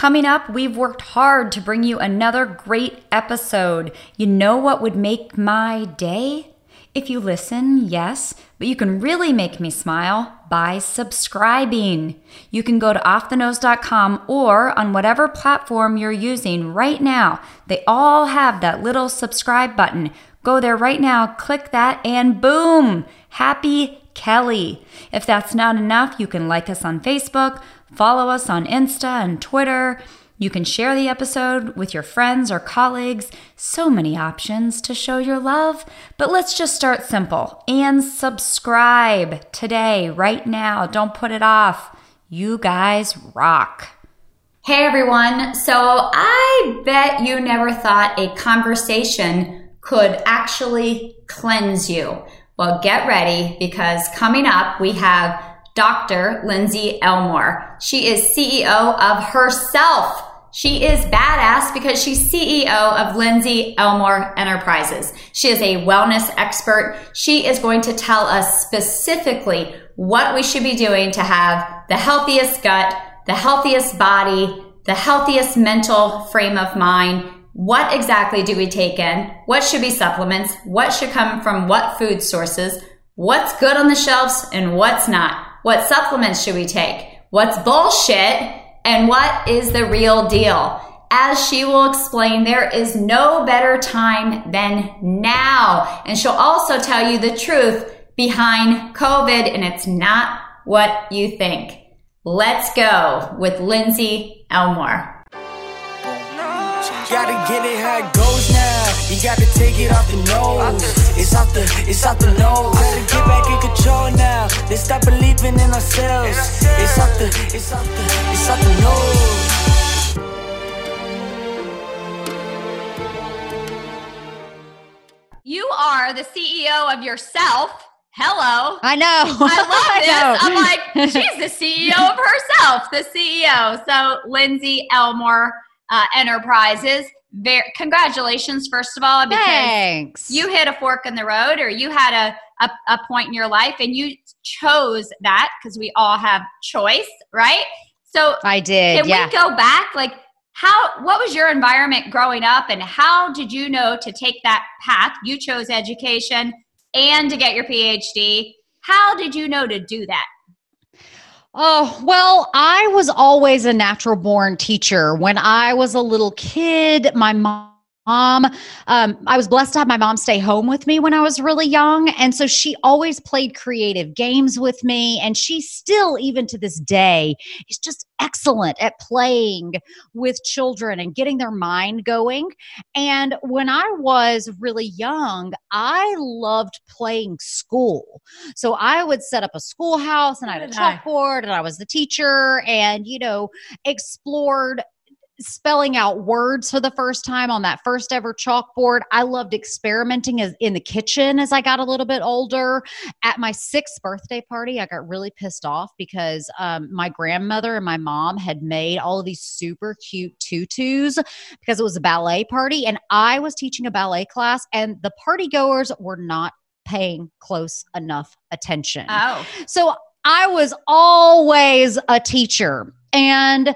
Coming up, we've worked hard to bring you another great episode. You know what would make my day? If you listen, yes, but you can really make me smile by subscribing. You can go to offthenose.com or on whatever platform you're using right now. They all have that little subscribe button. Go there right now, click that, and boom, happy Kelly. If that's not enough, you can like us on Facebook, follow us on Insta and Twitter. You can share the episode with your friends or colleagues. So many options to show your love. But let's just start simple and subscribe today, right now. Don't put it off. You guys rock. Hey everyone. So I bet you never thought a conversation could actually cleanse you. Well, get ready because coming up we have Dr. Lindsay Elmore. She is CEO of herself. She is badass because she's CEO of Lindsay Elmore Enterprises. She is a wellness expert. She is going to tell us specifically what we should be doing to have the healthiest gut, the healthiest body, the healthiest mental frame of mind. What exactly do we take in? What should be supplements? What should come from what food sources? What's good on the shelves and what's not? What supplements should we take? What's bullshit? And what is the real deal? As she will explain, there is no better time than now. And she'll also tell you the truth behind COVID, and it's not what you think. Let's go with Lindsay Elmore. Gotta get it how it goes now. You gotta take it off the nose. It's off the nose. Gotta get back in control now. Let's stop believing in ourselves. It's off the nose. You are the CEO of yourself. Hello. I know. I love this. I'm like, she's the CEO of herself, the CEO. So Lindsay Elmore Enterprises. Congratulations, first of all, because Thanks. You hit a fork in the road, or you had a point in your life and you chose that, because we all have choice, right? So I did. Can we go back? Like, what was your environment growing up, and how did you know to take that path? You chose education and to get your PhD. How did you know to do that? Oh, well, I was always a natural born teacher. When I was a little kid, my mom, I was blessed to have my mom stay home with me when I was really young. And so she always played creative games with me. And she still, even to this day, is just excellent at playing with children and getting their mind going. And when I was really young, I loved playing school. So I would set up a schoolhouse and I had a chalkboard and I was the teacher and, explored spelling out words for the first time on that first ever chalkboard. I loved experimenting in the kitchen as I got a little bit older. At my 6th birthday party, I got really pissed off because my grandmother and my mom had made all of these super cute tutus because it was a ballet party. And I was teaching a ballet class and the party goers were not paying close enough attention. Oh. So I was always a teacher. And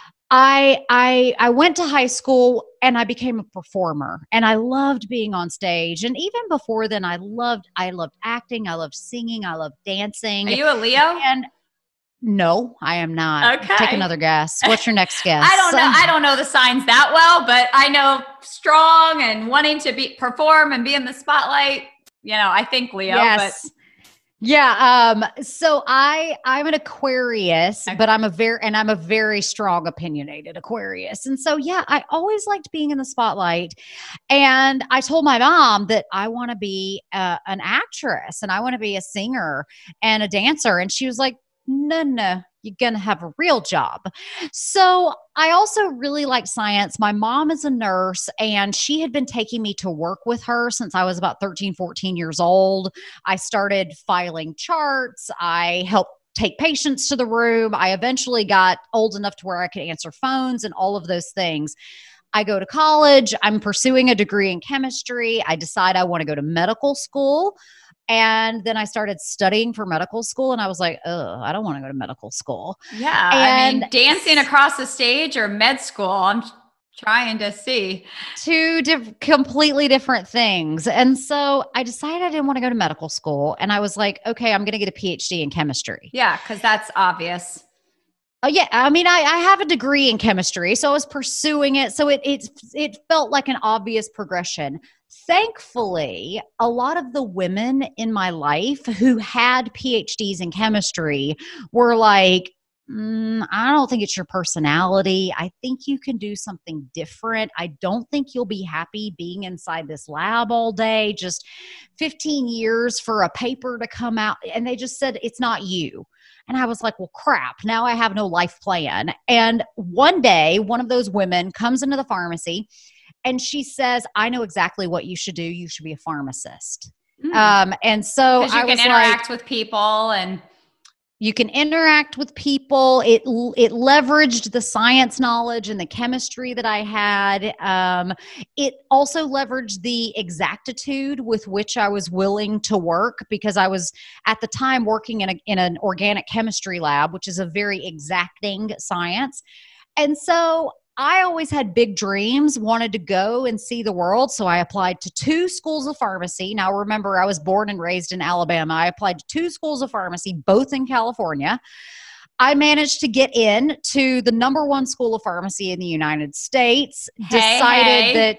I went to high school and I became a performer and I loved being on stage. And even before then, I loved acting. I loved singing. I loved dancing. Are you a Leo? And no, I am not. Okay. Take another guess. What's your next guess? I don't know the signs that well, but I know strong and wanting to perform and be in the spotlight. I think Leo, yes. but yeah. So I'm an Aquarius, okay. But I'm a very strong opinionated Aquarius. And so, yeah, I always liked being in the spotlight. And I told my mom that I want to be an actress and I want to be a singer and a dancer. And she was like, no, you're going to have a real job. So I also really like science. My mom is a nurse and she had been taking me to work with her since I was about 13, 14 years old. I started filing charts. I helped take patients to the room. I eventually got old enough to where I could answer phones and all of those things. I go to college. I'm pursuing a degree in chemistry. I decide I want to go to medical school. And then I started studying for medical school, and I was like, oh, I don't want to go to medical school. Yeah. And dancing across the stage or med school, I'm trying to see. Two completely different things. And so I decided I didn't want to go to medical school. And I was like, okay, I'm going to get a PhD in chemistry. Yeah, because that's obvious. Oh yeah, I mean, I have a degree in chemistry, so I was pursuing it. So it felt like an obvious progression. Thankfully, a lot of the women in my life who had PhDs in chemistry were like, I don't think it's your personality. I think you can do something different. I don't think you'll be happy being inside this lab all day, just 15 years for a paper to come out. And they just said, it's not you. And I was like, well, crap, now I have no life plan. And one day, one of those women comes into the pharmacy and she says, I know exactly what you should do. You should be a pharmacist. And so I was like, interact with people and you can interact with people. It leveraged the science knowledge and the chemistry that I had. It also leveraged the exactitude with which I was willing to work, because I was at the time working in an organic chemistry lab, which is a very exacting science. And so I always had big dreams, wanted to go and see the world. So I applied to 2 schools of pharmacy. Now, remember, I was born and raised in Alabama. I applied to 2 schools of pharmacy, both in California. I managed to get in to the #1 school of pharmacy in the United States. Decided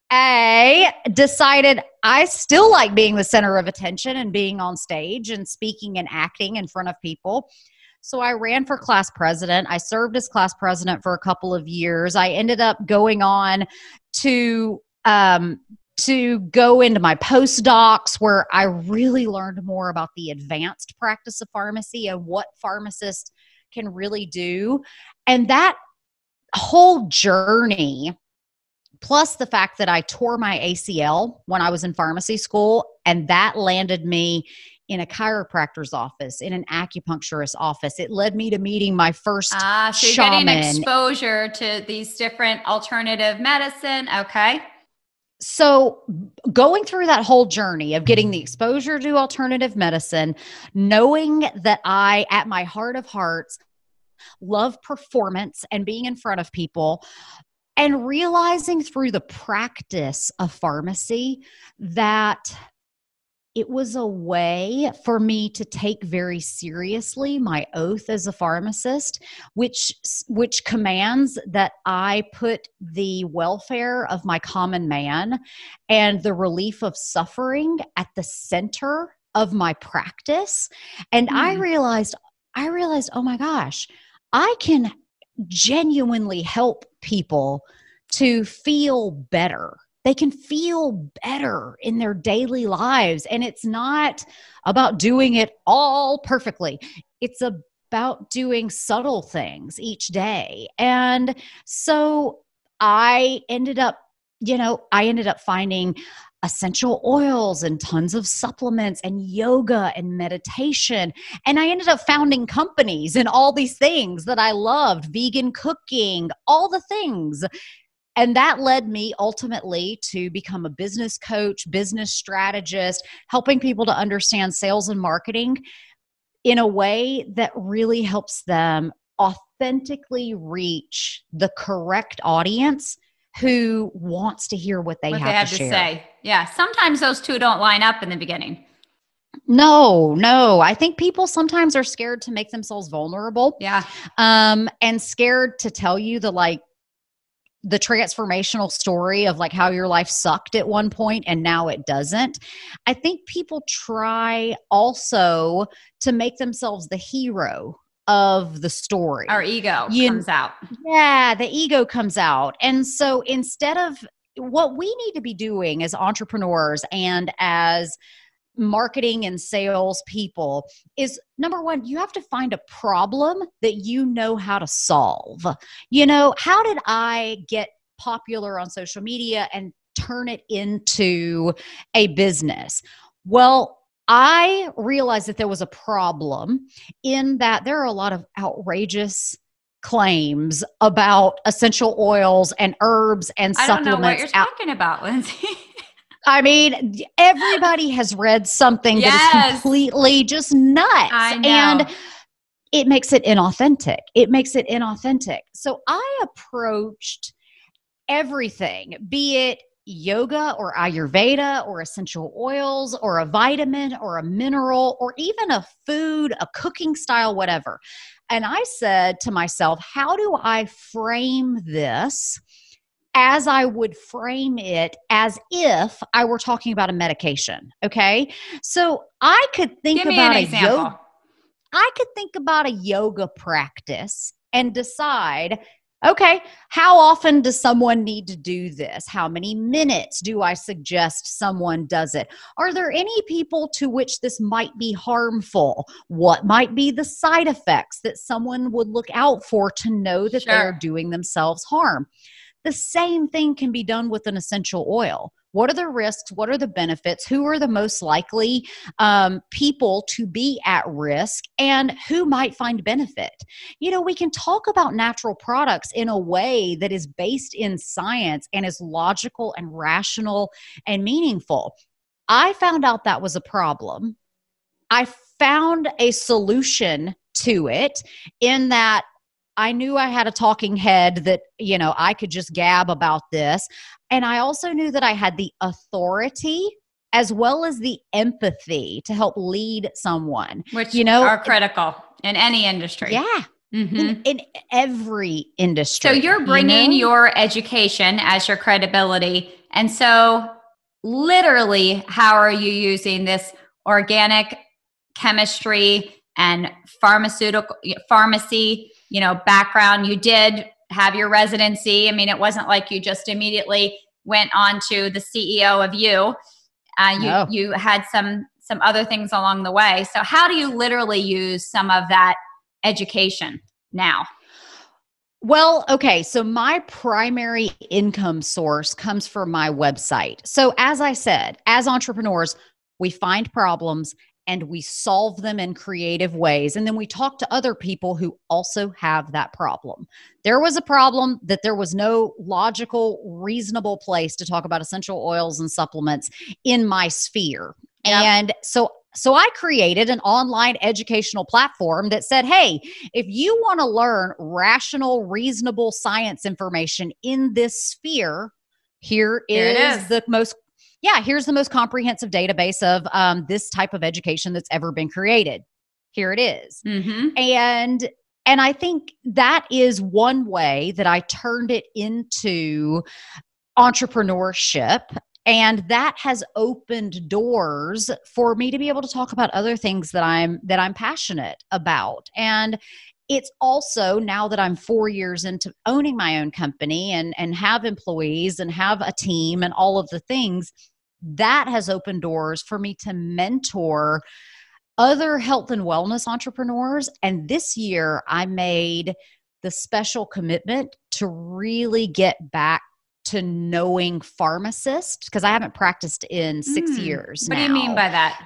I still like being the center of attention and being on stage and speaking and acting in front of people. So I ran for class president. I served as class president for a couple of years. I ended up going on to go into my postdocs, where I really learned more about the advanced practice of pharmacy and what pharmacists can really do. And that whole journey, plus the fact that I tore my ACL when I was in pharmacy school, and that landed me in a chiropractor's office, in an acupuncturist's office. It led me to meeting my first so you're shaman. getting exposure to these different alternative medicine. Okay. So going through that whole journey of getting the exposure to alternative medicine, knowing that I, at my heart of hearts, love performance and being in front of people, and realizing through the practice of pharmacy that it was a way for me to take very seriously my oath as a pharmacist, which commands that I put the welfare of my common man and the relief of suffering at the center of my practice. And I realized, oh my gosh, I can genuinely help people to feel better. They can feel better in their daily lives. And it's not about doing it all perfectly. It's about doing subtle things each day. And so I ended up finding essential oils and tons of supplements and yoga and meditation. And I ended up founding companies and all these things that I loved, vegan cooking, all the things. And that led me ultimately to become a business coach, business strategist, helping people to understand sales and marketing in a way that really helps them authentically reach the correct audience who wants to hear what they have to share. Say. Yeah. Sometimes those two don't line up in the beginning. No. I think people sometimes are scared to make themselves vulnerable. Yeah. And scared to tell you the transformational story of like how your life sucked at one point and now it doesn't. I think people try also to make themselves the hero of the story. Our ego comes out. Yeah, the ego comes out. And so instead of what we need to be doing as entrepreneurs and as marketing and sales people is, number one, you have to find a problem that you know how to solve. How did I get popular on social media and turn it into a business? Well, I realized that there was a problem in that there are a lot of outrageous claims about essential oils and herbs and supplements. I don't know what you're talking about, Lindsay. I mean, everybody has read something that is completely just nuts. I know. And it makes it inauthentic. So I approached everything, be it yoga or Ayurveda or essential oils or a vitamin or a mineral or even a food, a cooking style, whatever. And I said to myself, how do I frame this as I would frame it as if I were talking about a medication? Okay. So I could think about a yoga practice and decide, okay, how often does someone need to do this? How many minutes do I suggest someone does it? Are there any people to which this might be harmful? What might be the side effects that someone would look out for to know that they're doing themselves harm? The same thing can be done with an essential oil. What are the risks? What are the benefits? Who are the most likely people to be at risk, and who might find benefit? You know, we can talk about natural products in a way that is based in science and is logical and rational and meaningful. I found out that was a problem. I found a solution to it in that I knew I had a talking head that, you know, I could just gab about this. And I also knew that I had the authority as well as the empathy to help lead someone. Which, you know, are critical in any industry. Yeah. Mm-hmm. In every industry. So you're bringing your education as your credibility. And so literally, how are you using this organic chemistry and pharmacy, you know, background? You did have your residency. I mean, it wasn't like you just immediately went on to the CEO of You. No. You had some other things along the way. So how do you literally use some of that education now? Well, okay. So my primary income source comes from my website. So as I said, as entrepreneurs, we find problems and we solve them in creative ways. And then we talk to other people who also have that problem. There was a problem that there was no logical, reasonable place to talk about essential oils and supplements in my sphere. Yep. And so I created an online educational platform that said, hey, if you want to learn rational, reasonable science information in this sphere, here's the most comprehensive database of this type of education that's ever been created. Here it is. Mm-hmm. And I think that is one way that I turned it into entrepreneurship. And that has opened doors for me to be able to talk about other things that I'm passionate about. And it's also, now that I'm 4 years into owning my own company and have employees and have a team and all of the things, that has opened doors for me to mentor other health and wellness entrepreneurs. And this year I made the special commitment to really get back to knowing pharmacists, because I haven't practiced in 6 years now. What do you mean by that?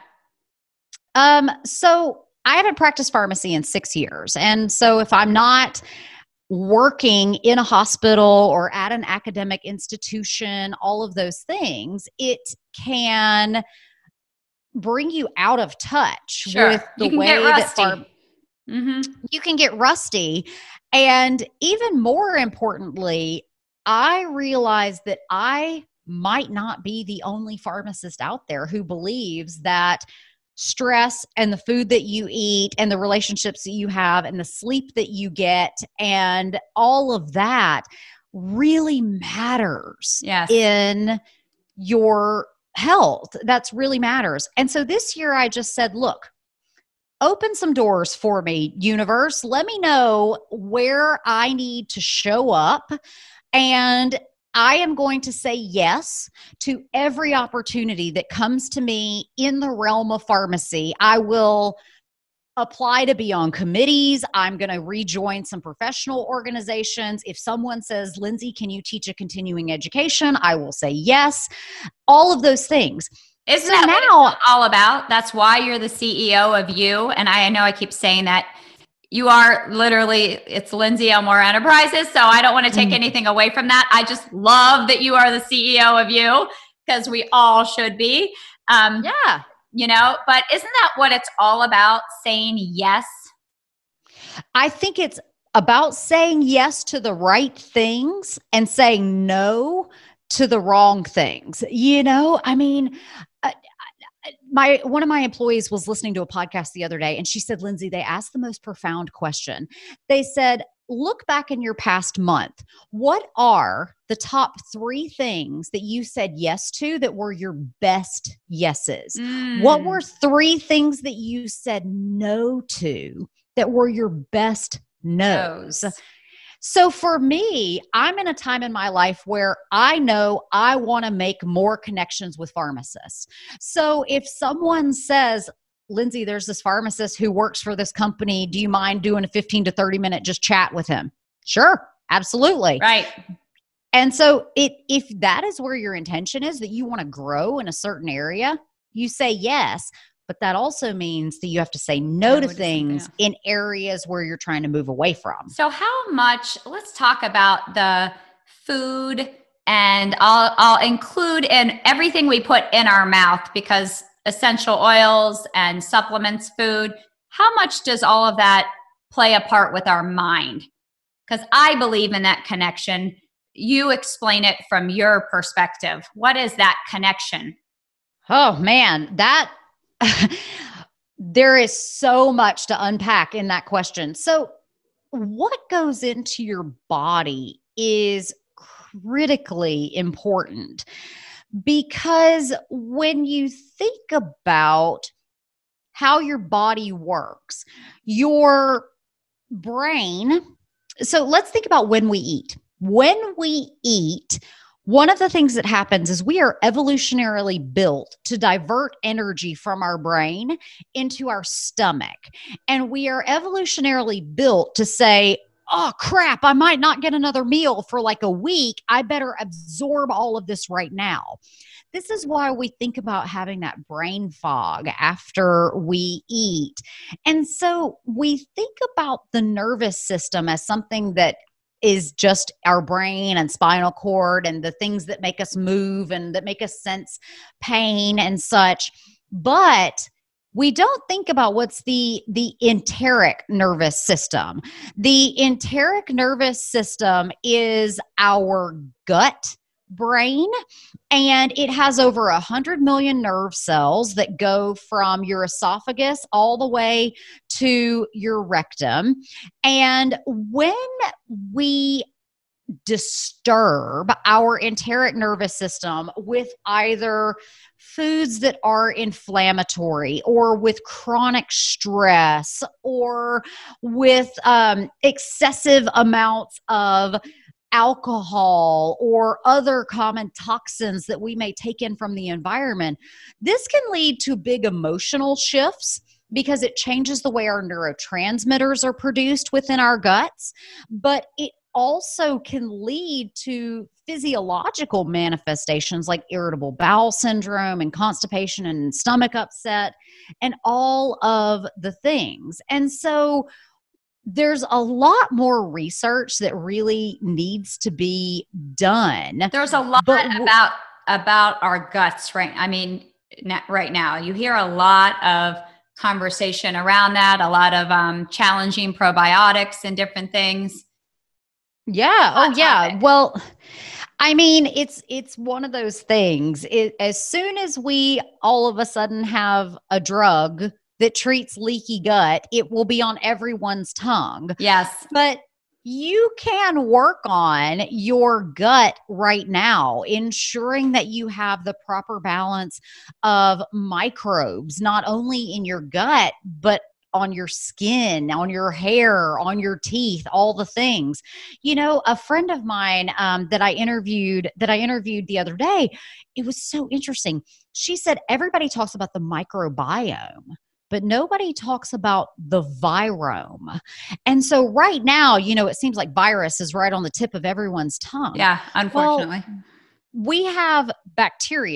So I haven't practiced pharmacy in 6 years. And so if I'm not working in a hospital or at an academic institution, all of those things, it can bring you out of touch with the way that you can get rusty. And even more importantly, I realized that I might not be the only pharmacist out there who believes that stress and the food that you eat and the relationships that you have and the sleep that you get and all of that really matters in your health. That's really matters. And so this year I just said, look, open some doors for me, universe. Let me know where I need to show up. And I am going to say yes to every opportunity that comes to me in the realm of pharmacy. I will apply to be on committees. I'm going to rejoin some professional organizations. If someone says, Lindsay, can you teach a continuing education? I will say yes. All of those things. Isn't that what it's all about? That's why you're the CEO of You. And I know I keep saying that. You are literally, it's Lindsay Elmore Enterprises. So I don't want to take anything away from that. I just love that you are the CEO of You. because we all should be. Yeah. But isn't that what it's all about? Saying yes? I think it's about saying yes to the right things and saying no to the wrong things. I mean, one of my employees was listening to a podcast the other day, and she said, Lindsay, they asked the most profound question. They said, look back in your past month. What are the top 3 things that you said yes to that were your best yeses? What were 3 things that you said no to that were your best no's? So for me, I'm in a time in my life where I know I want to make more connections with pharmacists. So if someone says, Lindsay, there's this pharmacist who works for this company, do you mind doing a 15 to 30 minute just chat with him? Sure, absolutely. Right. And so if that is where your intention is, that you want to grow in a certain area, you say yes. But that also means that you have to say no to things in areas where you're trying to move away from. So let's talk about the food, and I'll include in everything we put in our mouth, because essential oils and supplements, food, how much does all of that play a part with our mind? Because I believe in that connection. You explain it from your perspective. What is that connection? Oh man, there is so much to unpack in that question. So what goes into your body is critically important, because when you think about how your body works, your brain, so let's think about when we eat. When we eat, one of the things that happens is we are evolutionarily built to divert energy from our brain into our stomach. And we are evolutionarily built to say, oh crap, I might not get another meal for like a week. I better absorb all of this right now. This is why we think about having that brain fog after we eat. And so we think about the nervous system as something that is just our brain and spinal cord and the things that make us move and that make us sense pain and such. But we don't think about what's the enteric nervous system. The enteric nervous system is our gut brain, and it has over 100 million nerve cells that go from your esophagus all the way to your rectum. And when we disturb our enteric nervous system with either foods that are inflammatory or with chronic stress or with excessive amounts of alcohol or other common toxins that we may take in from the environment, this can lead to big emotional shifts because it changes the way our neurotransmitters are produced within our guts. But it also can lead to physiological manifestations like irritable bowel syndrome and constipation and stomach upset and all of the things. And so there's a lot more research that really needs to be done. There's a lot about our guts, right? I mean, right now you hear a lot of conversation around that, a lot of challenging probiotics and different things. Yeah. Oh, yeah. Well, I mean, it's one of those things. As soon as we all of a sudden have a drug that treats leaky gut, it will be on everyone's tongue. Yes. But you can work on your gut right now, ensuring that you have the proper balance of microbes, not only in your gut, but on your skin, on your hair, on your teeth, all the things. You know, a friend of mine that I interviewed the other day, it was so interesting. She said, everybody talks about the microbiome, but nobody talks about the virome. And so right now, you know, it seems like virus is right on the tip of everyone's tongue. Yeah, unfortunately. Well, we have bacteria,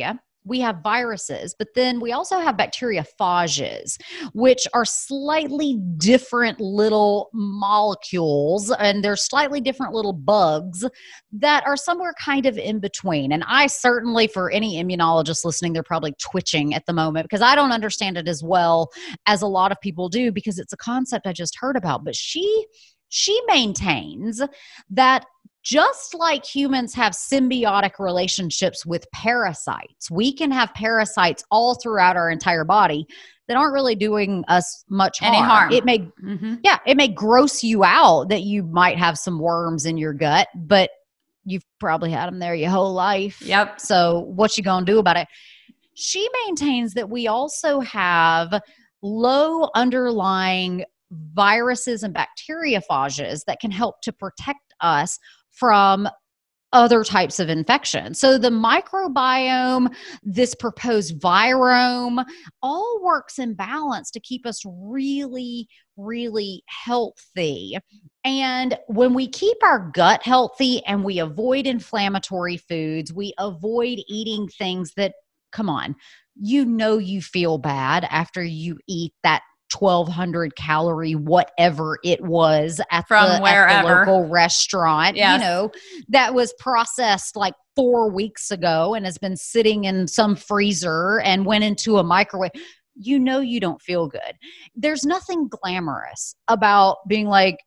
we have viruses, but then we also have bacteriophages, which are slightly different little molecules, and they're slightly different little bugs that are somewhere kind of in between. And I certainly, for any immunologist listening, they're probably twitching at the moment because I don't understand it as well as a lot of people do, because it's a concept I just heard about. But she maintains that just like humans have symbiotic relationships with parasites, we can have parasites all throughout our entire body that aren't really doing us much harm. It may, it may gross you out that you might have some worms in your gut, but you've probably had them there your whole life. Yep. So what you gonna do about it? She maintains that we also have low underlying viruses and bacteriophages that can help to protect us from other types of infection. So the microbiome, this proposed virome, all works in balance to keep us really, really healthy. And when we keep our gut healthy and we avoid inflammatory foods, we avoid eating things that, come on, you feel bad after you eat that 1,200 calorie whatever it was at the local restaurant, that was processed like 4 weeks ago and has been sitting in some freezer and went into a microwave. You don't feel good. There's nothing glamorous about being like,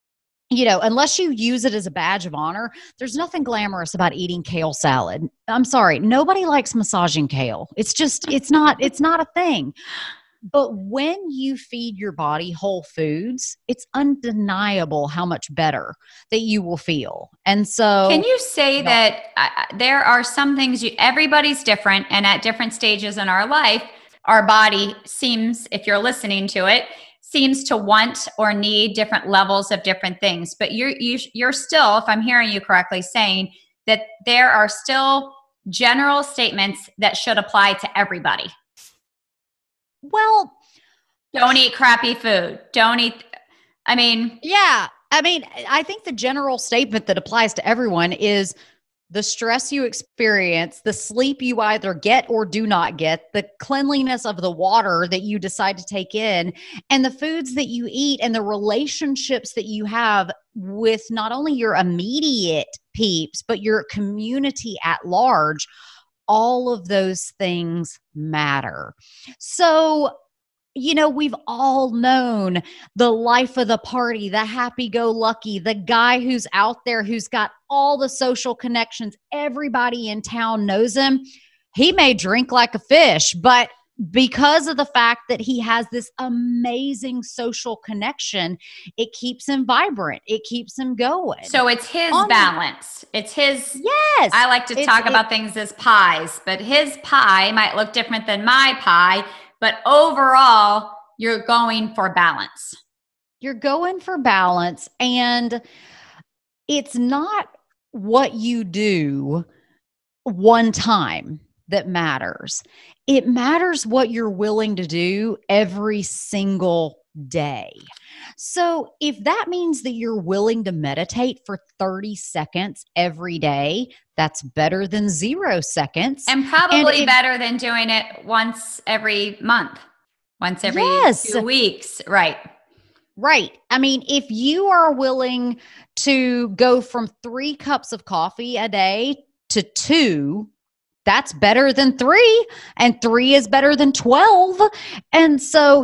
unless you use it as a badge of honor, there's nothing glamorous about eating kale salad. I'm sorry. Nobody likes massaging kale. It's not a thing. But when you feed your body whole foods, it's undeniable how much better that you will feel. And so, can you say that there are some things everybody's different, and at different stages in our life, our body seems, if you're listening to it, seems to want or need different levels of different things. But you're still, if I'm hearing you correctly, saying that there are still general statements that should apply to everybody. Well, don't eat crappy food. I think the general statement that applies to everyone is the stress you experience, the sleep you either get or do not get, the cleanliness of the water that you decide to take in, and the foods that you eat, and the relationships that you have with not only your immediate peeps, but your community at large. All of those things matter. So, we've all known the life of the party, the happy-go-lucky, the guy who's out there who's got all the social connections. Everybody in town knows him. He may drink like a fish, but because of the fact that he has this amazing social connection, it keeps him vibrant. It keeps him going. So it's his balance. It's his. Yes. I like to talk about things as pies, but his pie might look different than my pie. But overall, you're going for balance. You're going for balance. And it's not what you do one time that matters. It matters what you're willing to do every single day. So if that means that you're willing to meditate for 30 seconds every day, that's better than 0 seconds. And probably better than doing it once every month, once every 2 weeks. Right. Right. I mean, if you are willing to go from 3 cups of coffee a day to 2, that's better than 3, and 3 is better than 12. And so,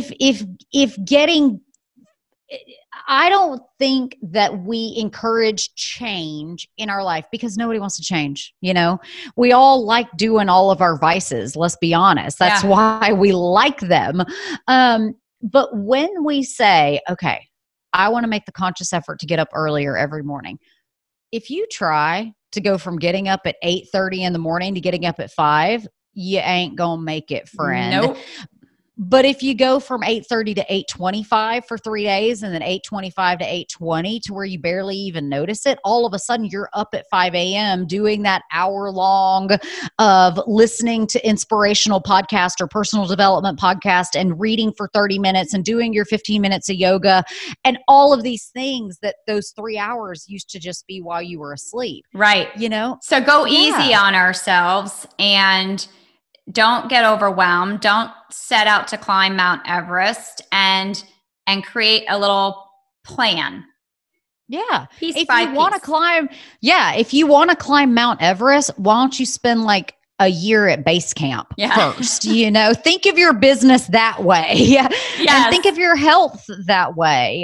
I don't think that we encourage change in our life because nobody wants to change. We all like doing all of our vices. Let's be honest. That's why we like them. But when we say, okay, I want to make the conscious effort to get up earlier every morning. If you try to go from getting up at 8:30 in the morning to getting up at 5, you ain't gonna make it, friend. Nope. But if you go from 8:30 to 8:25 for 3 days, and then 8:25 to 8:20 to where you barely even notice it, all of a sudden you're up at 5 a.m. doing that hour long of listening to inspirational podcast or personal development podcast and reading for 30 minutes and doing your 15 minutes of yoga and all of these things that those 3 hours used to just be while you were asleep. Right. You know? So go easy on ourselves and don't get overwhelmed. Don't set out to climb Mount Everest, and create a little plan. Yeah. Piece If by you want to piece. climb, if you want to climb Mount Everest, why don't you spend like a year at base camp first? Think of your business that way. And think of your health that way.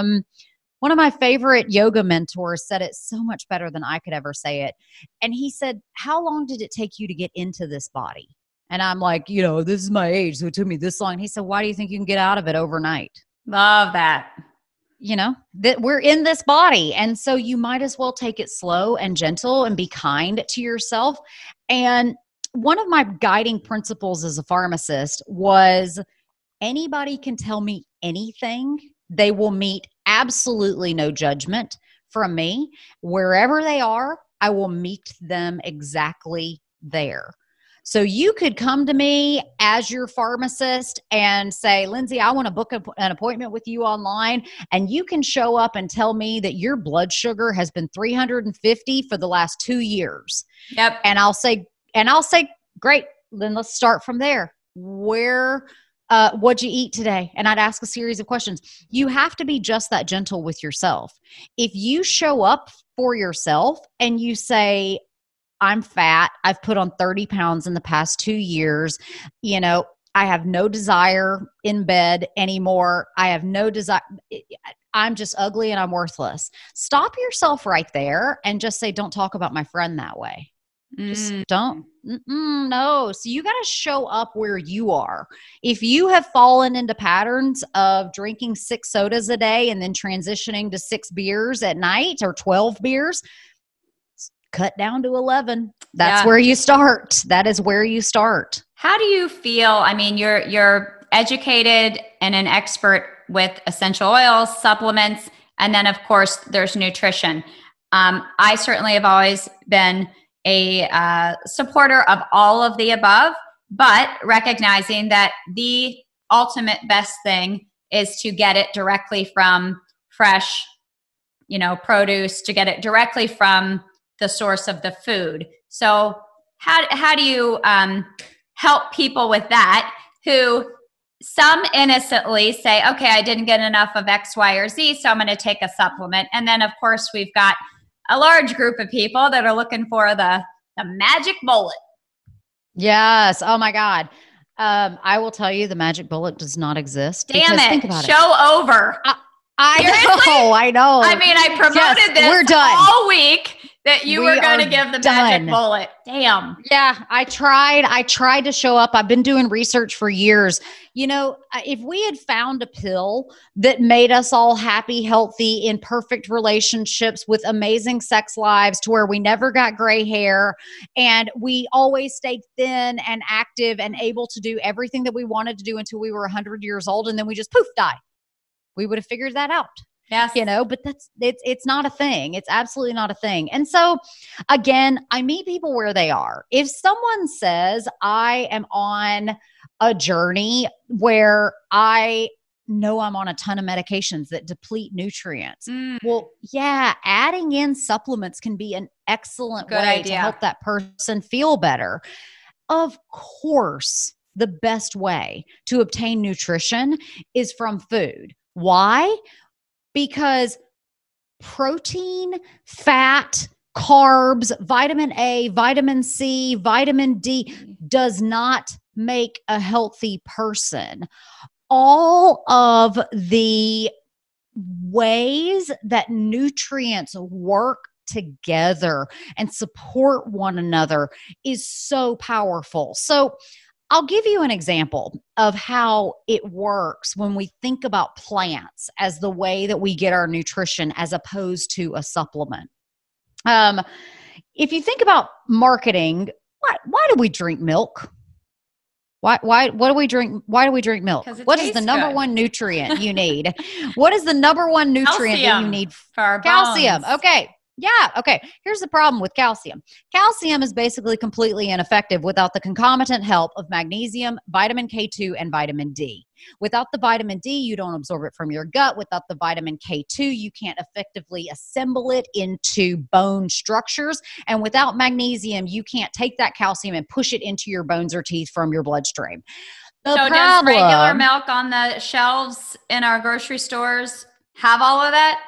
One of my favorite yoga mentors said it so much better than I could ever say it. And he said, how long did it take you to get into this body? And I'm like, this is my age, so it took me this long. And he said, why do you think you can get out of it overnight? Love that. That we're in this body. And so you might as well take it slow and gentle and be kind to yourself. And one of my guiding principles as a pharmacist was anybody can tell me anything. They will meet absolutely no judgment from me. Wherever they are, I will meet them exactly there. So you could come to me as your pharmacist and say, Lindsay, I want to book an appointment with you online. And you can show up and tell me that your blood sugar has been 350 for the last 2 years. Yep. And I'll say, great, then let's start from there. What'd you eat today? And I'd ask a series of questions. You have to be just that gentle with yourself. If you show up for yourself and you say, I'm fat, I've put on 30 pounds in the past 2 years, I have no desire in bed anymore. I have no desire. I'm just ugly and I'm worthless. Stop yourself right there and just say, don't talk about my friend that way. Just don't. No. So you got to show up where you are. If you have fallen into patterns of drinking 6 sodas a day and then transitioning to 6 beers at night or 12 beers, cut down to 11. That's where you start. That is where you start. How do you feel? I mean, you're educated and an expert with essential oils, supplements, and then of course there's nutrition. I certainly have always been a supporter of all of the above, but recognizing that the ultimate best thing is to get it directly from fresh, produce, to get it directly from the source of the food. So how do you help people with that, who some innocently say, okay, I didn't get enough of X, Y, or Z, so I'm going to take a supplement. And then of course we've got a large group of people that are looking for the magic bullet. Yes. Oh my God. I will tell you the magic bullet does not exist. Damn it. Think about Show over. I know. I mean, I promoted this we're done. all week that you were going to give the magic bullet. Damn. Yeah, I tried to show up. I've been doing research for years. If we had found a pill that made us all happy, healthy, in perfect relationships with amazing sex lives to where we never got gray hair and we always stayed thin and active and able to do everything that we wanted to do until we were 100 years old, and then we just poof, die. We would have figured that out. Yes. But it's not a thing. It's absolutely not a thing. And so again, I meet people where they are. If someone says I am on a journey where I know I'm on a ton of medications that deplete nutrients, well, adding in supplements can be an excellent way to help that person feel better. Of course, the best way to obtain nutrition is from food. Why? Because protein, fat, carbs, vitamin A, vitamin C, vitamin D does not make a healthy person. All of the ways that nutrients work together and support one another is so powerful. So I'll give you an example of how it works when we think about plants as the way that we get our nutrition as opposed to a supplement. If you think about marketing, why do we drink milk? Why do we drink milk? What is the number one nutrient you need? What is the number one nutrient that you need for our calcium? bones. Okay. Yeah. Okay. Here's the problem with calcium. Calcium is basically completely ineffective without the concomitant help of magnesium, vitamin K2, and vitamin D. Without the vitamin D, you don't absorb it from your gut. Without the vitamin K2, you can't effectively assemble it into bone structures. And without magnesium, you can't take that calcium and push it into your bones or teeth from your bloodstream. Does regular milk on the shelves in our grocery stores have all of that?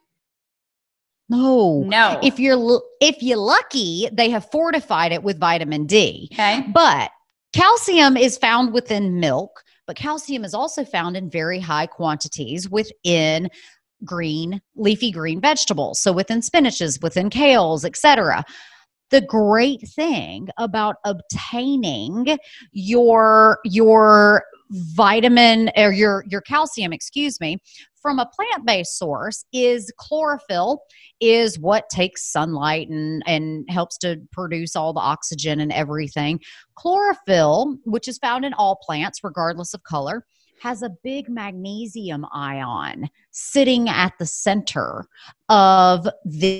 No. If you're lucky, they have fortified it with vitamin D. Okay. But calcium is found within milk, but calcium is also found in very high quantities within leafy green vegetables. So within spinaches, within kales, etc. The great thing about obtaining your vitamin or your calcium, from a plant-based source is chlorophyll is what takes sunlight and helps to produce all the oxygen and everything. Chlorophyll, which is found in all plants, regardless of color, has a big magnesium ion sitting at the center of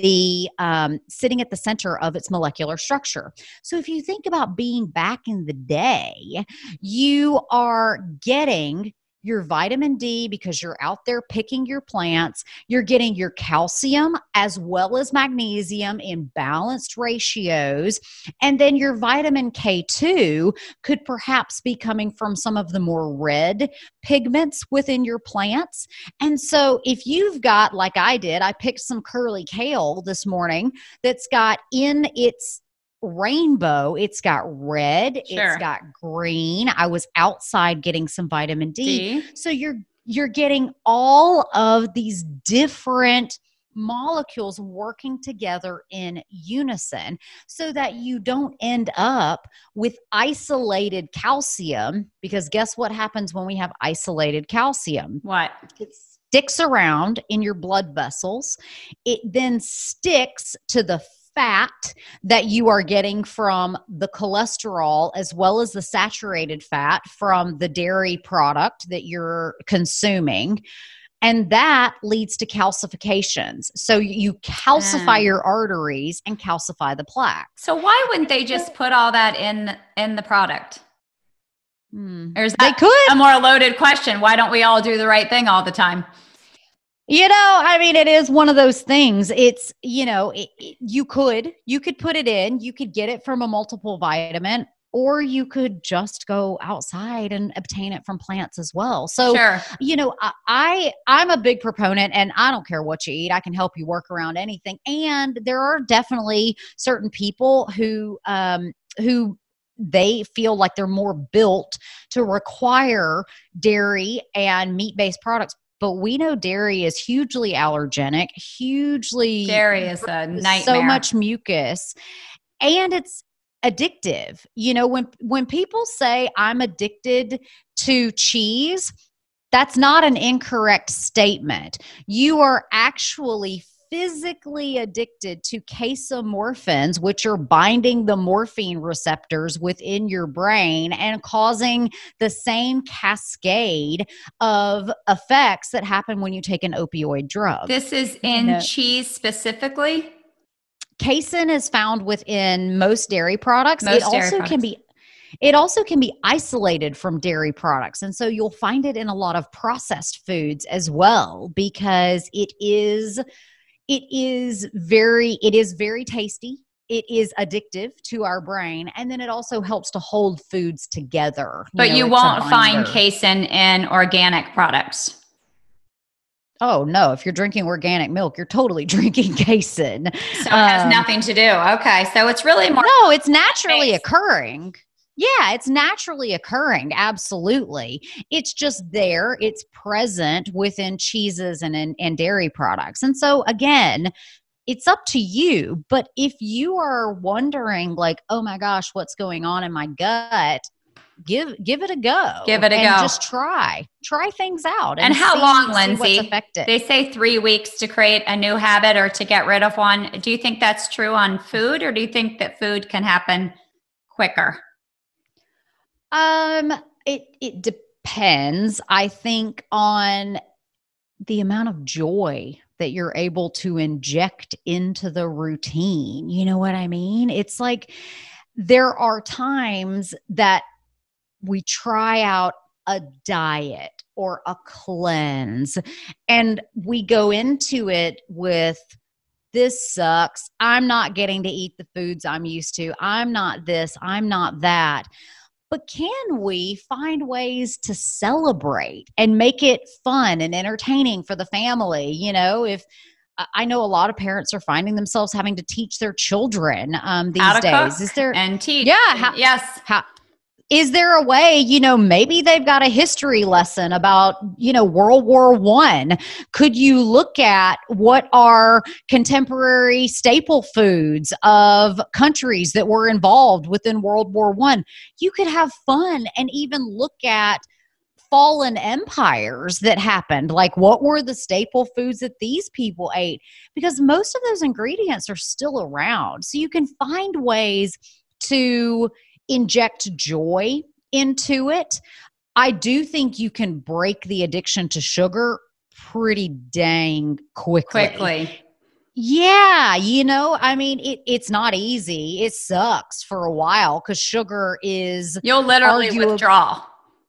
its molecular structure. So if you think about being back in the day, you are getting your vitamin D because you're out there picking your plants. You're getting your calcium as well as magnesium in balanced ratios. And then your vitamin K2 could perhaps be coming from some of the more red pigments within your plants. And so if you've got, like I did, I picked some curly kale this morning that's got in its rainbow, it's got red, Sure. It's got green. I was outside getting some vitamin D. So you're getting all of these different molecules working together in unison so that you don't end up with isolated calcium, because guess what happens when we have isolated calcium? What? It sticks around in your blood vessels. It then sticks to the fat that you are getting from the cholesterol as well as the saturated fat from the dairy product that you're consuming. And that leads to calcifications. So you calcify your arteries and calcify the plaques. So why wouldn't they just put all that in the product? Or is that they could. A more loaded question? Why don't we all do the right thing all the time? It is one of those things. It's, you could put it in, you could get it from a multiple vitamin, or you could just go outside and obtain it from plants as well. So, sure. I'm a big proponent, and I don't care what you eat. I can help you work around anything. And there are definitely certain people who they feel like they're more built to require dairy and meat-based products. But we know dairy is hugely allergenic, dairy is a nightmare. So much mucus, and it's addictive. When people say I'm addicted to cheese, that's not an incorrect statement. You are actually physically addicted to casomorphins, which are binding the morphine receptors within your brain and causing the same cascade of effects that happen when you take an opioid drug. This is in cheese specifically? Casein is found within most dairy products. It also can be isolated from dairy products. And so you'll find it in a lot of processed foods as well, because it is very tasty. It is addictive to our brain. And then it also helps to hold foods together. But you won't find casein in organic products. Oh, no. If you're drinking organic milk, you're totally drinking casein. So it has nothing to do. Okay. So it's really more. No, it's naturally occurring. Yeah, it's naturally occurring. Absolutely. It's just there. It's present within cheeses and dairy products. And so again, it's up to you. But if you are wondering like, oh my gosh, what's going on in my gut? Give it a go. Give it a go. Just try things out. And how long, Lindsay? What's affected. They say 3 weeks to create a new habit or to get rid of one. Do you think that's true on food, or do you think that food can happen quicker? It depends, I think, on the amount of joy that you're able to inject into the routine. You know what I mean? It's like there are times that we try out a diet or a cleanse. And we go into it with, this sucks. I'm not getting to eat the foods I'm used to. I'm not this, I'm not that. But can we find ways to celebrate and make it fun and entertaining for the family? You know, if I know a lot of parents are finding themselves having to teach their children these days. Is there and teach? Yeah. Yes. Is there a way, you know, maybe they've got a history lesson about, you know, World War I. Could you look at what are contemporary staple foods of countries that were involved within World War I? You could have fun and even look at fallen empires that happened. Like, what were the staple foods that these people ate? Because most of those ingredients are still around. So you can find ways to inject joy into it. I do think you can break the addiction to sugar pretty dang quickly. Yeah, you know, I mean, it's not easy. It sucks for a while because sugar is... You'll literally withdraw.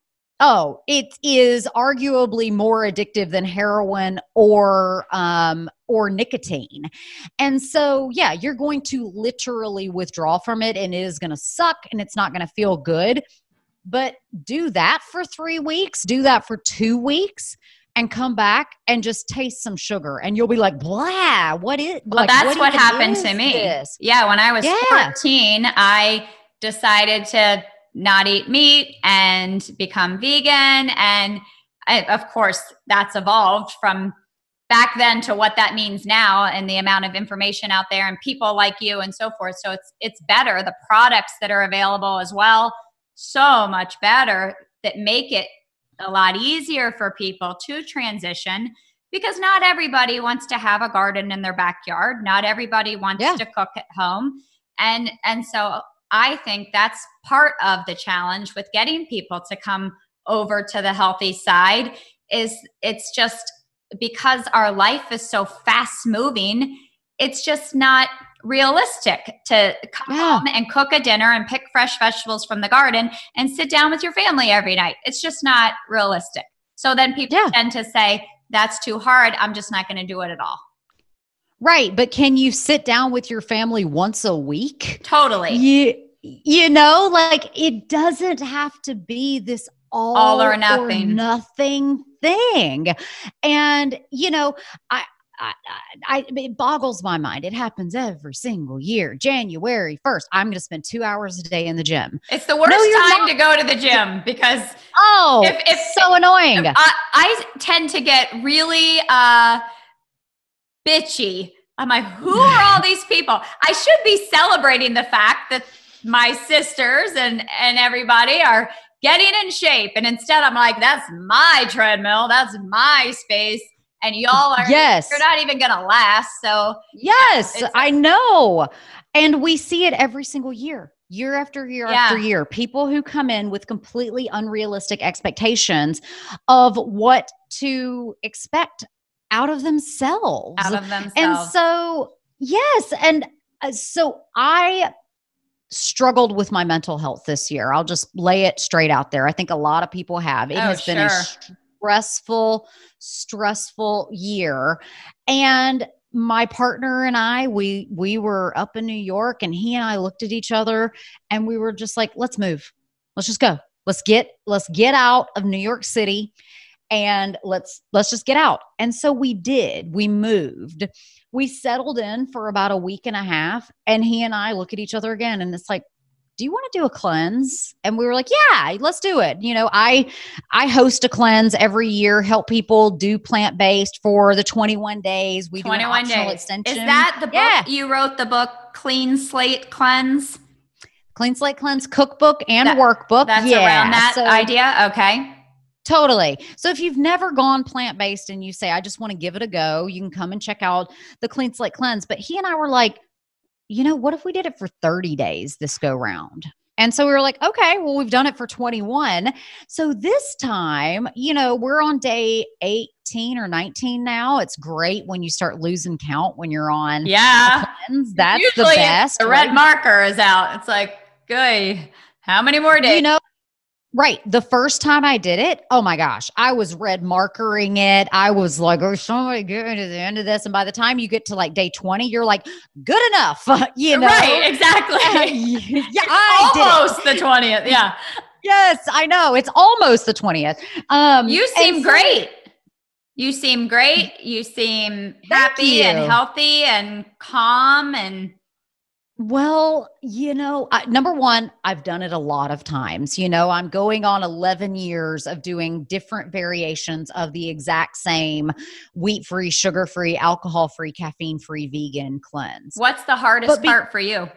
Oh, it is arguably more addictive than heroin or nicotine. And so, yeah, you're going to literally withdraw from it and it is going to suck and it's not going to feel good. But do that for 3 weeks, do that for 2 weeks and come back and just taste some sugar and you'll be like, blah, what is... Well, like, that's what happened to me. This? Yeah, when I was 14, I decided to not eat meat and become vegan. And of course, that's evolved from back then to what that means now and the amount of information out there and people like you and so forth. So it's better. The products that are available as well, so much better, that make it a lot easier for people to transition, because not everybody wants to have a garden in their backyard. Not everybody wants to cook at home. And so I think that's part of the challenge with getting people to come over to the healthy side. Is it's just because our life is so fast moving, it's just not realistic to come home and cook a dinner and pick fresh vegetables from the garden and sit down with your family every night. It's just not realistic. So then people tend to say, that's too hard, I'm just not going to do it at all. Right. But can you sit down with your family once a week? Totally. You know, like, it doesn't have to be this all or nothing thing. And, you know, it boggles my mind. It happens every single year. January 1st, I'm going to spend 2 hours a day in the gym. It's the worst time to go to the gym because it's so annoying. I tend to get really bitchy. I'm like, who are all these people? I should be celebrating the fact that my sisters and everybody are getting in shape. And instead I'm like, that's my treadmill. That's my space. And y'all are, you're not even going to last. So yes, I know. And we see it every single year after year after year. People who come in with completely unrealistic expectations of what to expect out of themselves. And so, yes. And so I struggled with my mental health this year. I'll just lay it straight out there. I think a lot of people have. It has been a stressful year. And my partner and I, we were up in New York and he and I looked at each other and we were just like, let's move. Let's just go. Let's get out of New York City and let's just get out. And so we did. We moved. We settled in for about a week and a half and he and I look at each other again and it's like, do you want to do a cleanse? And we were like, yeah, let's do it. You know, I host a cleanse every year, help people do plant-based for the 21 days. We 21 do an optional extension. Is that the book? You wrote the book, Clean Slate Cleanse? Clean Slate Cleanse cookbook and workbook. That's around that idea? Okay. Totally. So if you've never gone plant-based and you say, I just want to give it a go, you can come and check out the Clean Slate Cleanse. But he and I were like, you know, what if we did it for 30 days this go round? And so we were like, okay, well, we've done it for 21. So this time, you know, we're on day 18 or 19 now. It's great when you start losing count when you're on cleanse. That's usually the best. The red marker is out. It's like, good. How many more days? You know, Right. The first time I did it, oh my gosh, I was red markering it. I was like, oh, somebody get me to the end of this. And by the time you get to like day 20, you're like, good enough. You know? Right, exactly. Yeah, I did it. Almost the 20th. Yeah. Yes, I know. It's almost the 20th. You seem great. You seem great. You seem happy and healthy and calm and. Well, number one, I've done it a lot of times. I'm going on 11 years of doing different variations of the exact same wheat-free, sugar-free, alcohol-free, caffeine-free vegan cleanse. What's the hardest part for you?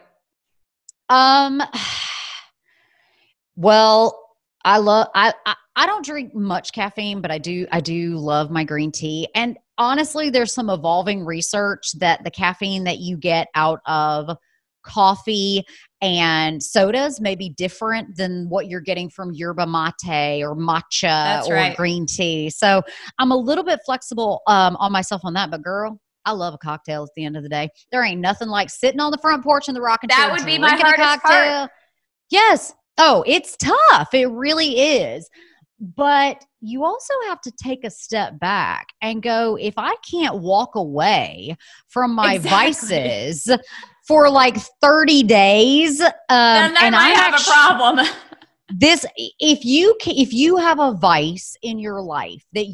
Well, I don't drink much caffeine, but I do love my green tea. And honestly, there's some evolving research that the caffeine that you get out of coffee and sodas may be different than what you're getting from yerba mate or matcha green tea. So I'm a little bit flexible on myself on that. But girl, I love a cocktail at the end of the day. There ain't nothing like sitting on the front porch in the rocking chair. That would be my hardest part. Yes. Oh, it's tough. It really is. But you also have to take a step back and go, if I can't walk away from my vices for like 30 days, then I might have a problem. If you have a vice in your life that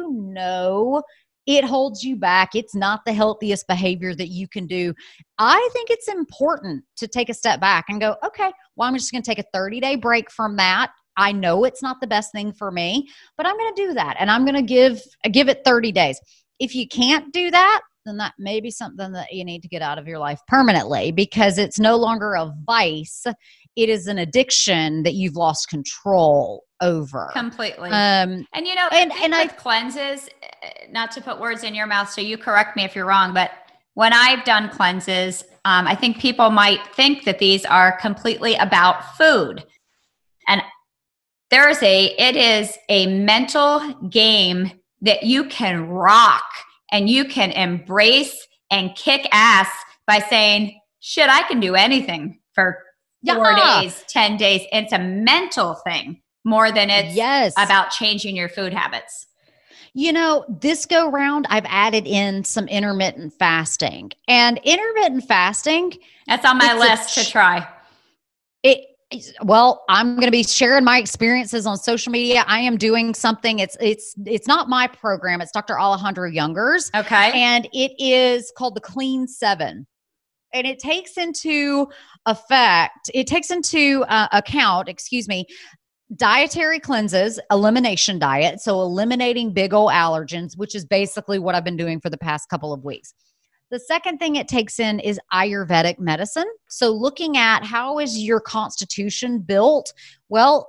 it holds you back, it's not the healthiest behavior that you can do, I think it's important to take a step back and go, okay, well, I'm just going to take a 30-day break from that. I know it's not the best thing for me, but I'm going to do that. And I'm going to give it 30 days. If you can't do that, then that may be something that you need to get out of your life permanently, because it's no longer a vice. It is an addiction that you've lost control over. Completely. And with cleanses, not to put words in your mouth, so you correct me if you're wrong, but when I've done cleanses, I think people might think that these are completely about food. And it is a mental game that you can rock and you can embrace and kick ass by saying, shit, I can do anything for 4 days, 10 days. It's a mental thing more than it's about changing your food habits. This go round, I've added in some intermittent fasting. And intermittent fasting, that's on my list to try. Well, I'm going to be sharing my experiences on social media. I am doing something. It's not my program. It's Dr. Alejandro Younger's. Okay. And it is called the Clean 7. And it takes into account, dietary cleanses, elimination diet. So eliminating big old allergens, which is basically what I've been doing for the past couple of weeks. The second thing it takes in is Ayurvedic medicine. So looking at how is your constitution built? Well,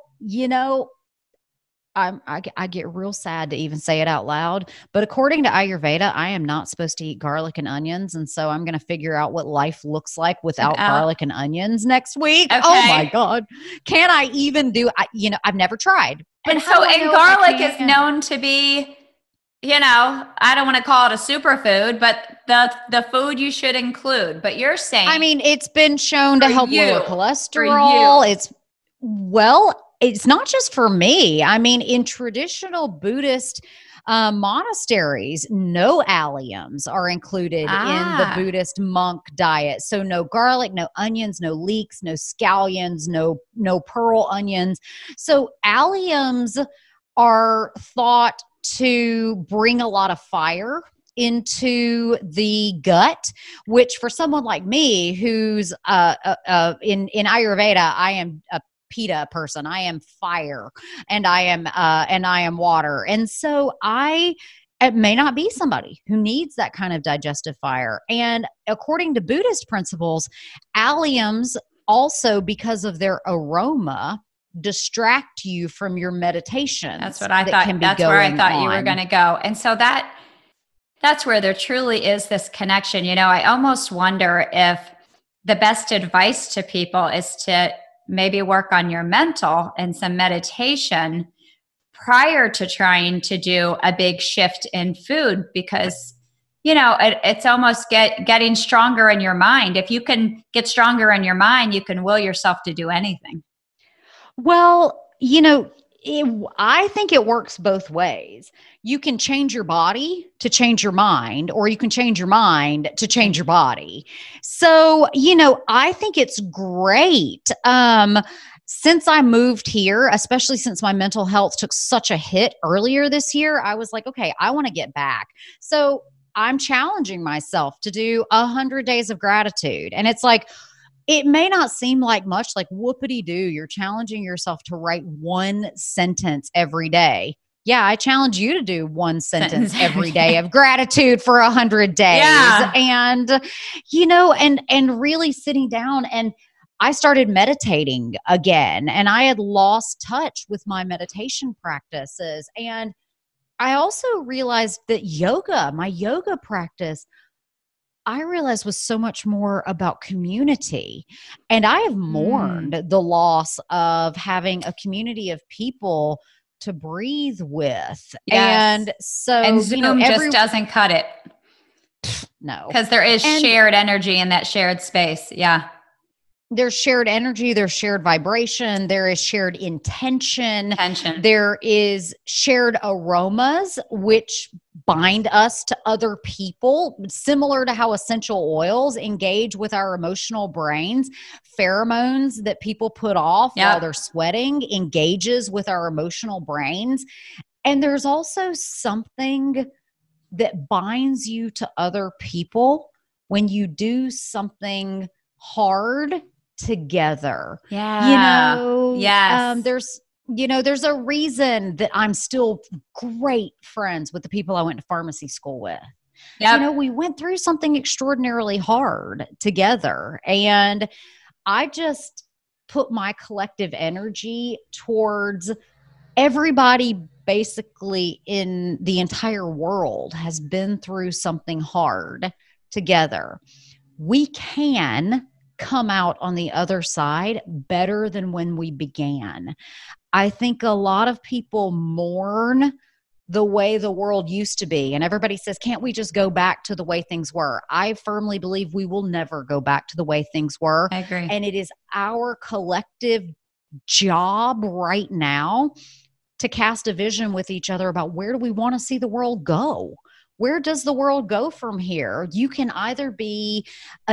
I get real sad to even say it out loud, but according to Ayurveda, I am not supposed to eat garlic and onions. And so I'm going to figure out what life looks like without garlic and onions next week. Okay. Oh my God. Can I even I've never tried. And garlic is known to be, I don't want to call it a superfood, but the food you should include. But you're saying, it's been shown to help lower cholesterol. It's not just for me. In traditional Buddhist monasteries, no alliums are included in the Buddhist monk diet. So no garlic, no onions, no leeks, no scallions, no pearl onions. So alliums are thought to bring a lot of fire into the gut, which for someone like me who's in Ayurveda, I am a Pitta person. I am fire and I am water. And so it may not be somebody who needs that kind of digestive fire. And according to Buddhist principles, alliums also, because of their aroma, distract you from your meditation. That's what I thought. That's where I thought you were going to go. And so that's where there truly is this connection. I almost wonder if the best advice to people is to maybe work on your mental and some meditation prior to trying to do a big shift in food, because it's almost getting stronger in your mind. If you can get stronger in your mind, you can will yourself to do anything. Well, I think it works both ways. You can change your body to change your mind, or you can change your mind to change your body. So, I think it's great. Since I moved here, especially since my mental health took such a hit earlier this year, I was like, okay, I want to get back. So I'm challenging myself to do 100 days of gratitude. And it's like, it may not seem like much, like whoopity-doo. You're challenging yourself to write one sentence every day. Yeah, I challenge you to do one sentence every day of gratitude for 100 days. Yeah. And, and really sitting down, and I started meditating again, and I had lost touch with my meditation practices. And I also realized that my yoga practice, I realized was so much more about community. And I have mourned the loss of having a community of people to breathe with. Yes. And so, and Zoom just doesn't cut it. No. Because there is shared energy in that shared space. Yeah. There's shared energy, there's shared vibration, there is shared intention. There is shared aromas, which bind us to other people, similar to how essential oils engage with our emotional brains. Pheromones that people put off while they're sweating engages with our emotional brains. And there's also something that binds you to other people when you do something hard together. Yeah. Yes. There's a reason that I'm still great friends with the people I went to pharmacy school with. Yep. We went through something extraordinarily hard together, and I just put my collective energy towards everybody basically in the entire world has been through something hard together. We can come out on the other side better than when we began. I think a lot of people mourn the way the world used to be. And everybody says, can't we just go back to the way things were? I firmly believe we will never go back to the way things were. I agree. And it is our collective job right now to cast a vision with each other about where do we want to see the world go? Where does the world go from here? You can either be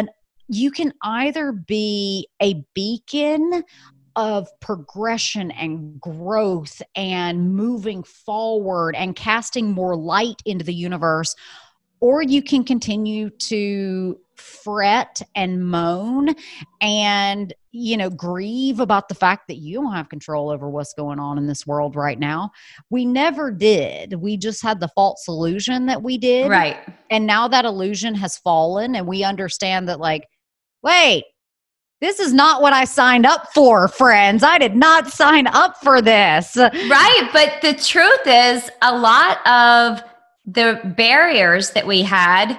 a beacon of progression and growth and moving forward and casting more light into the universe, or you can continue to fret and moan and, grieve about the fact that you don't have control over what's going on in this world right now. We never did. We just had the false illusion that we did. Right. And now that illusion has fallen, and we understand that, wait, this is not what I signed up for, friends. I did not sign up for this. Right. But the truth is, a lot of the barriers that we had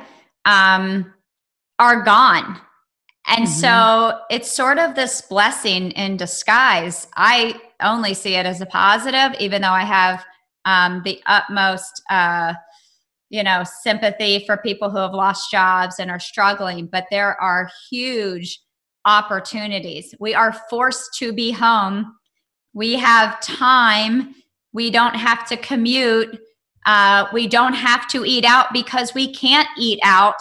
are gone. And so it's sort of this blessing in disguise. I only see it as a positive, even though I have the utmost sympathy for people who have lost jobs and are struggling, but there are huge opportunities. We are forced to be home. We have time. We don't have to commute. We don't have to eat out because we can't eat out.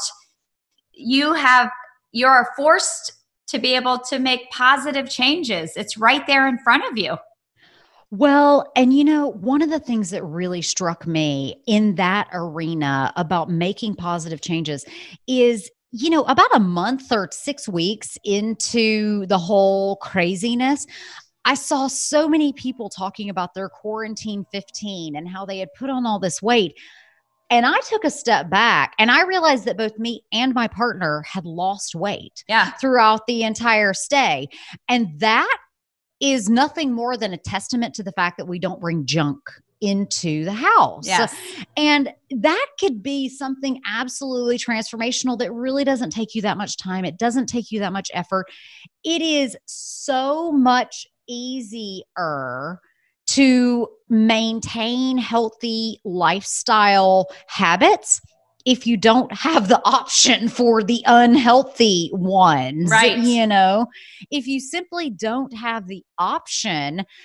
You're forced to be able to make positive changes. It's right there in front of you. Well, and one of the things that really struck me in that arena about making positive changes is, about a month or 6 weeks into the whole craziness, I saw so many people talking about their quarantine 15 and how they had put on all this weight. And I took a step back and I realized that both me and my partner had lost weight throughout the entire stay. And that is nothing more than a testament to the fact that we don't bring junk into the house. Yes. And that could be something absolutely transformational that really doesn't take you that much time. It doesn't take you that much effort. It is so much easier to maintain healthy lifestyle habits if you don't have the option for the unhealthy ones. Right. If you simply don't have the option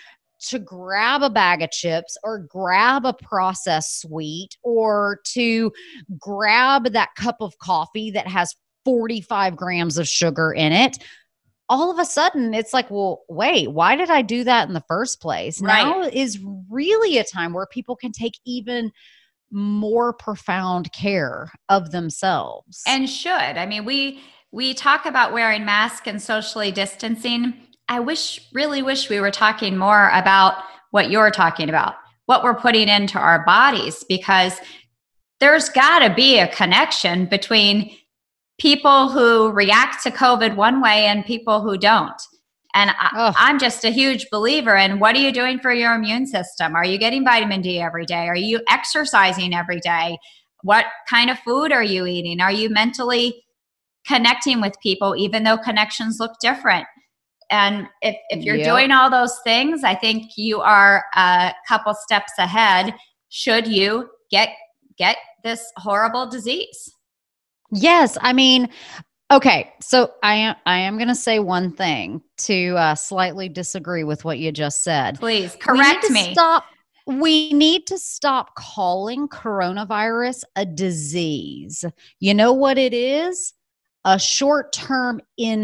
to grab a bag of chips or grab a processed sweet or to grab that cup of coffee that has 45 grams of sugar in it, all of a sudden it's like, well, wait, why did I do that in the first place? Right. Now is really a time where people can take even more profound care of themselves. And should. I mean, we talk about wearing masks and socially distancing. I really wish we were talking more about what you're talking about, what we're putting into our bodies, because there's got to be a connection between people who react to COVID one way and people who don't. And I'm just a huge believer in, what are you doing for your immune system? Are you getting vitamin D every day? Are you exercising every day? What kind of food are you eating? Are you mentally connecting with people, even though connections look different? And if you're doing all those things, I think you are a couple steps ahead should you get this horrible disease. Yes. I mean, okay. So I am going to say one thing to slightly disagree with what you just said. Please correct me. We need to stop calling coronavirus a disease. You know what it is? A short-term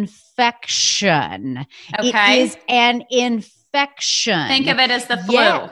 infection. Okay. It is an infection. Think of it as the flu. Yeah.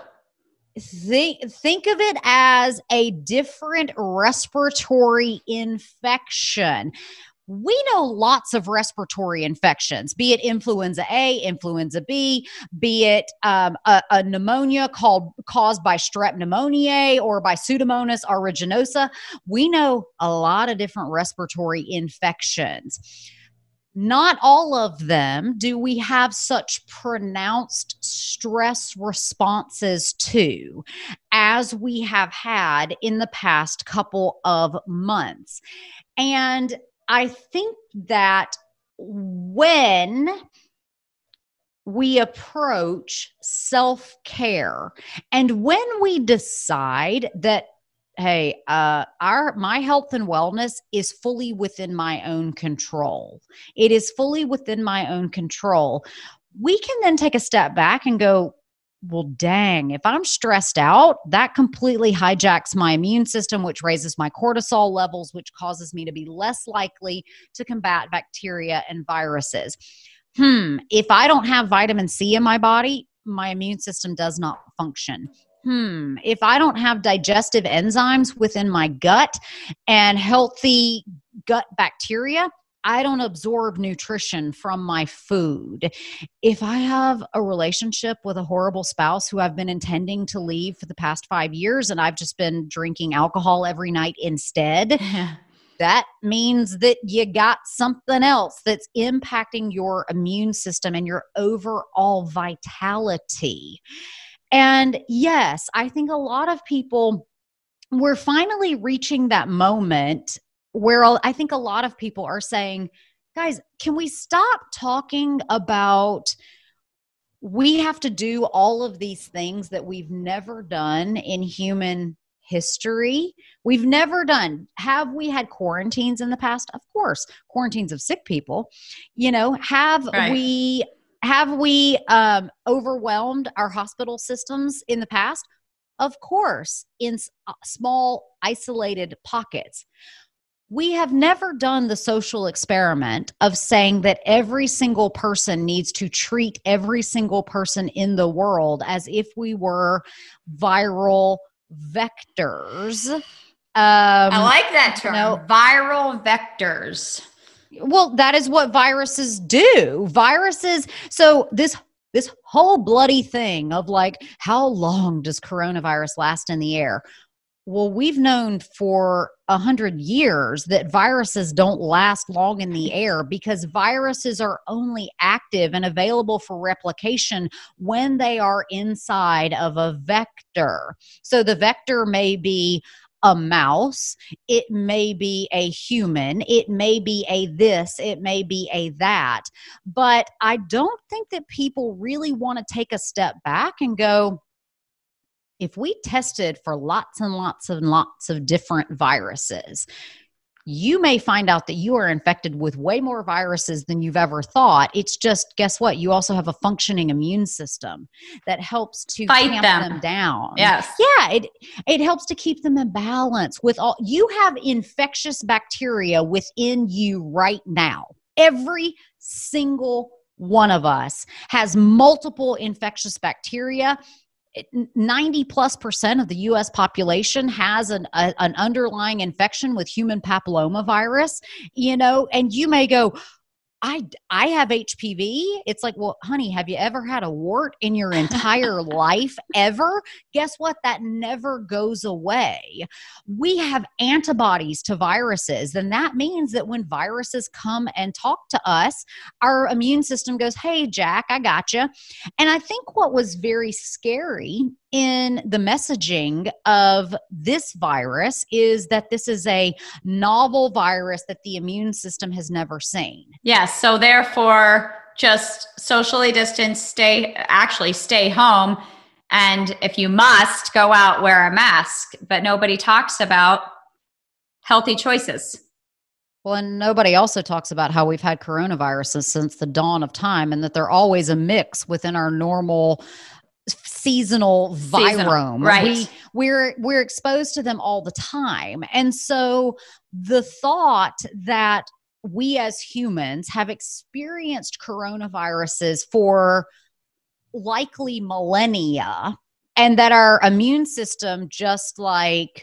Think of it as a different respiratory infection. We know lots of respiratory infections, be it influenza A, influenza B, be it a pneumonia caused by strep pneumoniae or by Pseudomonas aeruginosa. We know a lot of different respiratory infections. Not all of them do we have such pronounced stress responses to as we have had in the past couple of months. And I think that when we approach self-care and when we decide that, hey, my health and wellness is fully within my own control. It is fully within my own control. We can then take a step back and go, well, dang, if I'm stressed out, that completely hijacks my immune system, which raises my cortisol levels, which causes me to be less likely to combat bacteria and viruses. If I don't have vitamin C in my body, my immune system does not function. If I don't have digestive enzymes within my gut and healthy gut bacteria, I don't absorb nutrition from my food. If I have a relationship with a horrible spouse who I've been intending to leave for the past 5 years and I've just been drinking alcohol every night instead, that means that you got something else that's impacting your immune system and your overall vitality. And yes, I think a lot of people, we're finally reaching that moment where I think a lot of people are saying, guys, can we stop talking about we have to do all of these things that we've never done in human history? We've never done. Have we had quarantines in the past? Of course. Quarantines of sick people. Have we overwhelmed our hospital systems in the past? Of course, in small isolated pockets. We have never done the social experiment of saying that every single person needs to treat every single person in the world as if we were viral vectors. I like that term, viral vectors. Well, that is what viruses do. So this whole bloody thing of like, how long does coronavirus last in the air? Well, we've known for 100 years that viruses don't last long in the air because viruses are only active and available for replication when they are inside of a vector. So the vector may be a mouse, it may be a human, it may be a this, it may be a that. But I don't think that people really want to take a step back and go, if we tested for lots and lots and lots of different viruses, you may find out that you are infected with way more viruses than you've ever thought. It's just, guess what? You also have a functioning immune system that helps to Fight them down. Yes. Yeah. It helps to keep them in balance with all. You have infectious bacteria within you right now. Every single one of us has multiple infectious bacteria. 90+% of the US population has an underlying infection with human papillomavirus, and you may go, I have HPV. It's like, well, honey, have you ever had a wart in your entire life ever? Guess what? That never goes away. We have antibodies to viruses. And that means that when viruses come and talk to us, our immune system goes, hey, Jack, I got you. And I think what was very scary in the messaging of this virus is that this is a novel virus that the immune system has never seen. Yes. So therefore, just socially distance, stay home. And if you must go out, wear a mask, but nobody talks about healthy choices. Well, and nobody also talks about how we've had coronaviruses since the dawn of time, and that they're always a mix within our normal seasonal virome. Right. We're exposed to them all the time. And so the thought that we as humans have experienced coronaviruses for likely millennia, and that our immune system just like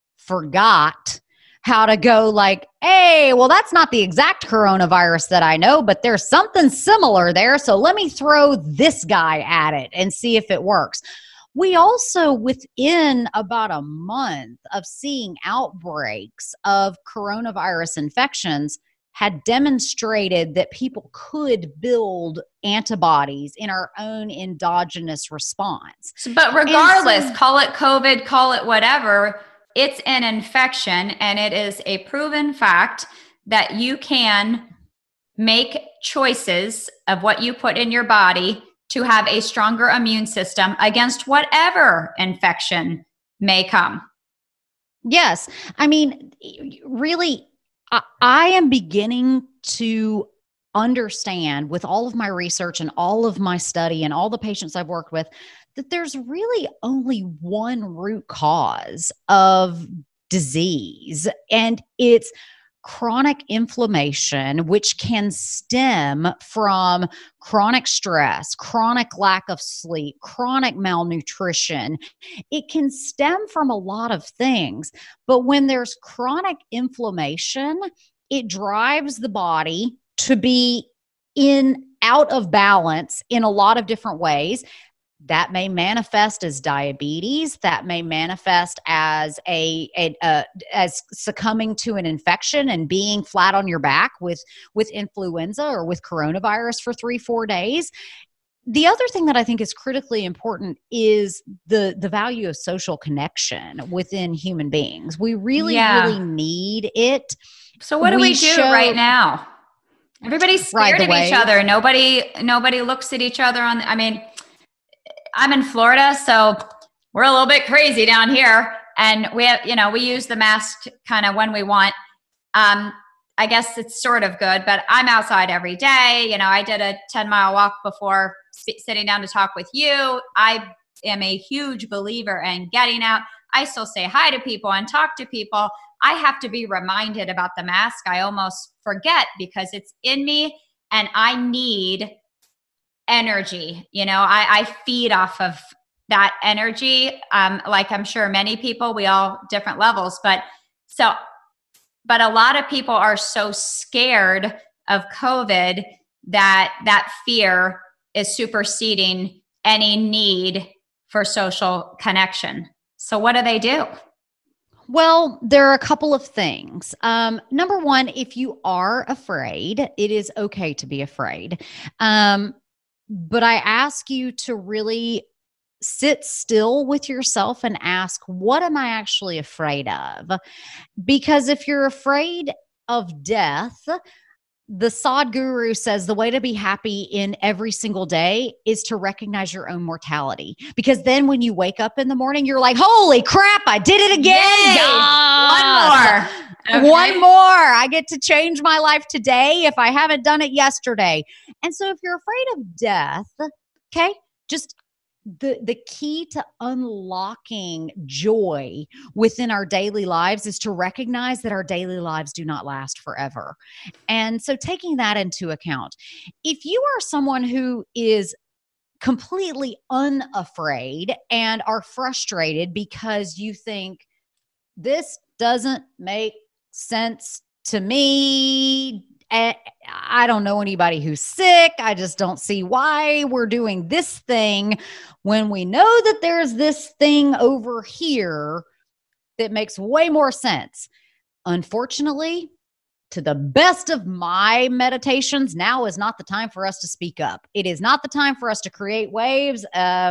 forgot how to go like, hey, well, that's not the exact coronavirus that I know, but there's something similar there. So let me throw this guy at it and see if it works. We also, within about a month of seeing outbreaks of coronavirus infections, had demonstrated that people could build antibodies in our own endogenous response. But regardless, call it COVID, call it whatever, it's an infection, and it is a proven fact that you can make choices of what you put in your body to have a stronger immune system against whatever infection may come. Yes. I mean, really, I am beginning to understand with all of my research and all of my study and all the patients I've worked with that there's really only one root cause of disease, and it's chronic inflammation, which can stem from chronic stress, chronic lack of sleep, chronic malnutrition. It can stem from a lot of things, but when there's chronic inflammation, it drives the body to be out of balance in a lot of different ways. That may manifest as diabetes. That may manifest as as succumbing to an infection and being flat on your back with influenza or with coronavirus for 3-4 days. The other thing that I think is critically important is the value of social connection within human beings. We really need it. So what do we do right now? Everybody's scared of each other. Nobody looks at each other I'm in Florida, so we're a little bit crazy down here, and we have, we use the mask kind of when we want. I guess it's sort of good, but I'm outside every day. I did a 10-mile walk before sitting down to talk with you. I am a huge believer in getting out. I still say hi to people and talk to people. I have to be reminded about the mask. I almost forget because it's in me, and I need energy. I feed off of that energy. Like I'm sure many people, we all different levels, but a lot of people are so scared of COVID that fear is superseding any need for social connection. So what do they do? Well, there are a couple of things. Number one, if you are afraid, it is okay to be afraid. But I ask you to really sit still with yourself and ask, what am I actually afraid of? Because if you're afraid of death, The Sadhguru says the way to be happy in every single day is to recognize your own mortality. Because then when you wake up in the morning, you're like, holy crap, I did it again. Yay! One more. Okay. One more. I get to change my life today if I haven't done it yesterday. And so if you're afraid of death, okay, just the key to unlocking joy within our daily lives is to recognize that our daily lives do not last forever. And so taking that into account, if you are someone who is completely unafraid and are frustrated because you think this doesn't make sense to me, I don't know anybody who's sick. I just don't see why we're doing this thing when we know that there's this thing over here that makes way more sense. Unfortunately, to the best of my meditations, now is not the time for us to speak up. It is not the time for us to create waves.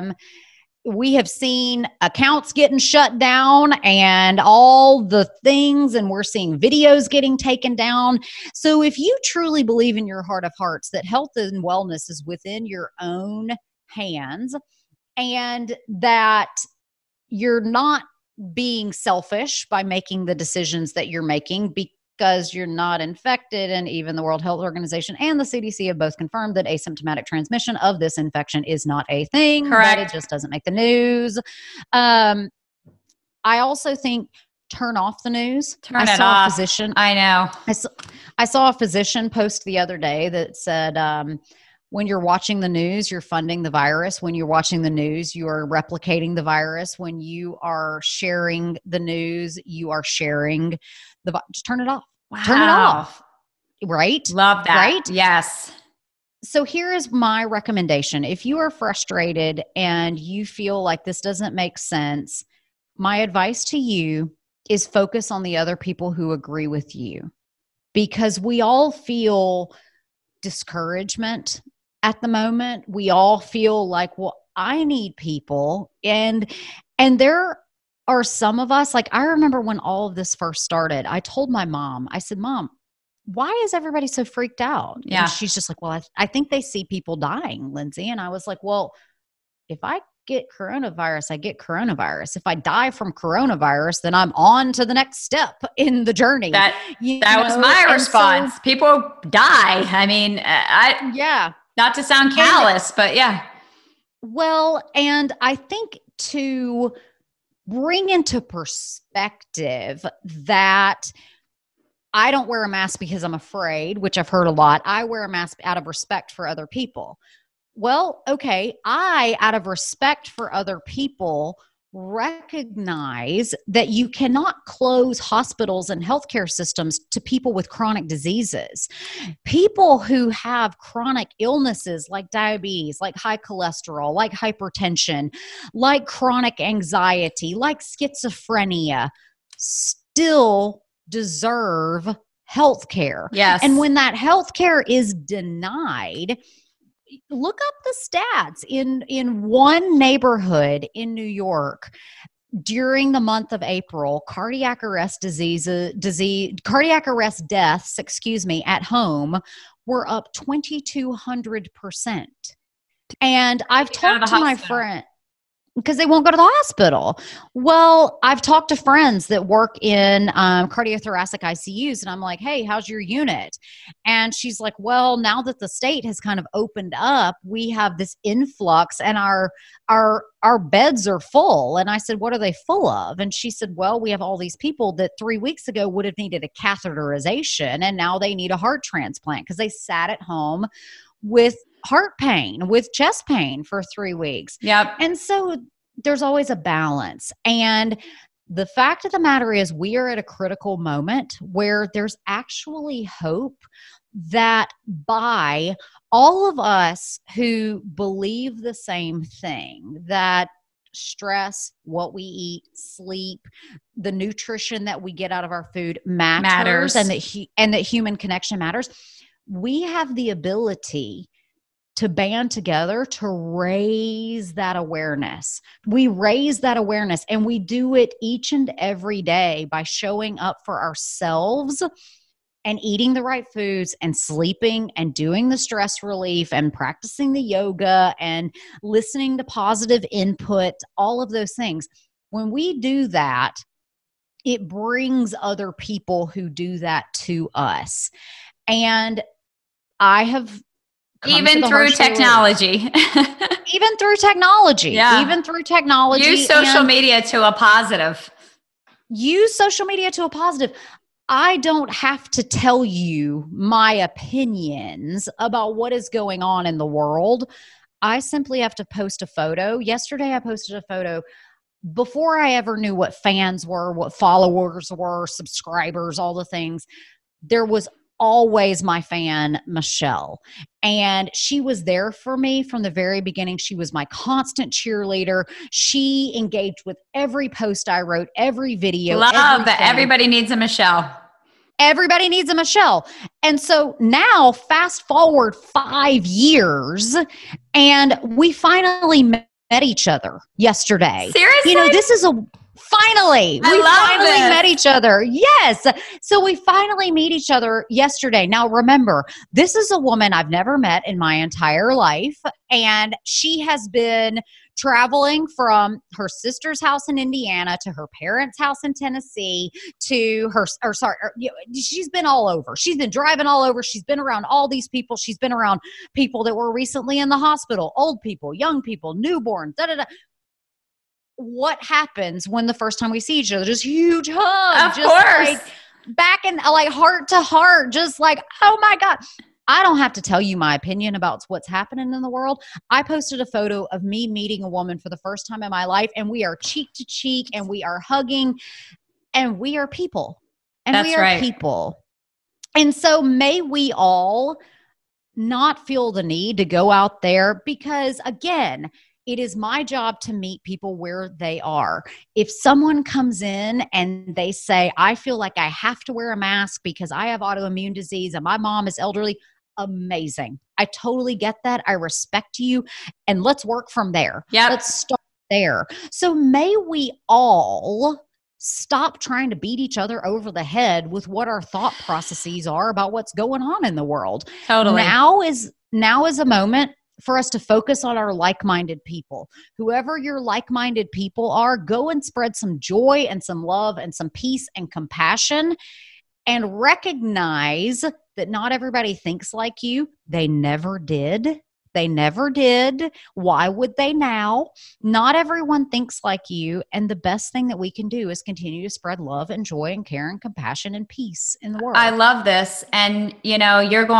We have seen accounts getting shut down and all the things, and we're seeing videos getting taken down. So if you truly believe in your heart of hearts that health and wellness is within your own hands and that you're not being selfish by making the decisions that you're making because you're not infected, and even the World Health Organization and the CDC have both confirmed that asymptomatic transmission of this infection is not a thing. Correct. But it just doesn't make the news. I also think turn off the news. Turn it off. Physician. I know. I saw a physician post the other day that said, when you're watching the news, you're funding the virus. When you're watching the news, you are replicating the virus. When you are sharing the news, you are sharing just turn it off. Wow. Turn it off. Right? Love that. Right? Yes. So here is my recommendation. If you are frustrated and you feel like this doesn't make sense, my advice to you is focus on the other people who agree with you, because we all feel discouragement at the moment. We all feel like, well, I need people. And there are some of us, like I remember when all of this first started, I told my mom, I said, Mom, why is everybody so freaked out? Yeah. And she's just like, well, I think they see people dying, Lindsay. And I was like, well, if I get coronavirus, I get coronavirus. If I die from coronavirus, then I'm on to the next step in the journey. That was my response. People die. I mean, yeah. Not to sound callous, but yeah. Well, and I think to bring into perspective that I don't wear a mask because I'm afraid, which I've heard a lot. I wear a mask out of respect for other people. Well, okay, I, out of respect for other people, recognize that you cannot close hospitals and healthcare systems to people with chronic diseases. People who have chronic illnesses like diabetes, like high cholesterol, like hypertension, like chronic anxiety, like schizophrenia, still deserve healthcare. Yes. And when that healthcare is denied, look up the stats in one neighborhood in New York during the month of April. Cardiac arrest deaths, at home were up 2,200%. And I've talked to my friend because they won't go to the hospital. Well, I've talked to friends that work in cardiothoracic ICUs, and I'm like, hey, how's your unit? And she's like, well, now that the state has kind of opened up, we have this influx and our beds are full. And I said, what are they full of? And she said, well, we have all these people that 3 weeks ago would have needed a catheterization, and now they need a heart transplant because they sat at home with heart pain, with chest pain for 3 weeks. Yep. And so there's always a balance. And the fact of the matter is we are at a critical moment where there's actually hope that by all of us who believe the same thing, that stress, what we eat, sleep, the nutrition that we get out of our food matters. And that human connection matters. We have the ability to band together to raise that awareness. We raise that awareness, and we do it each and every day by showing up for ourselves and eating the right foods and sleeping and doing the stress relief and practicing the yoga and listening to positive input, all of those things. When we do that, it brings other people who do that to us. And I have even through technology. Even through technology. Yeah. Even through technology. Use social media to a positive. Use social media to a positive. I don't have to tell you my opinions about what is going on in the world. I simply have to post a photo. Yesterday, I posted a photo before I ever knew what fans were, what followers were, subscribers, all the things. There was always my fan, Michelle. And she was there for me from the very beginning. She was my constant cheerleader. She engaged with every post I wrote, every video. Love that. Everybody needs a Michelle. Everybody needs a Michelle. And so now fast forward 5 years and we finally met each other yesterday. Seriously? You know, this is finally, we finally met each other. Yes. So we finally meet each other yesterday. Now, remember, this is a woman I've never met in my entire life. And she has been traveling from her sister's house in Indiana to her parents' house in Tennessee to she's been all over. She's been driving all over. She's been around all these people. She's been around people that were recently in the hospital, old people, young people, newborns, What happens when the first time we see each other? Just huge hug. Of course. Like back in like heart to heart, just like, oh my God. I don't have to tell you my opinion about what's happening in the world. I posted a photo of me meeting a woman for the first time in my life, and we are cheek to cheek, and we are hugging, and we are people. And That's we are right. people. And so may we all not feel the need to go out there because, again, it is my job to meet people where they are. If someone comes in and they say, I feel like I have to wear a mask because I have autoimmune disease and my mom is elderly, amazing. I totally get that. I respect you. And let's work from there. Yep. Let's start there. So may we all stop trying to beat each other over the head with what our thought processes are about what's going on in the world. Totally. Now is a moment for us to focus on our like-minded people. Whoever your like-minded people are, go and spread some joy and some love and some peace and compassion, and recognize that not everybody thinks like you. They never did. They never did. Why would they now? Not everyone thinks like you. And the best thing that we can do is continue to spread love and joy and care and compassion and peace in the world. I love this. And you know,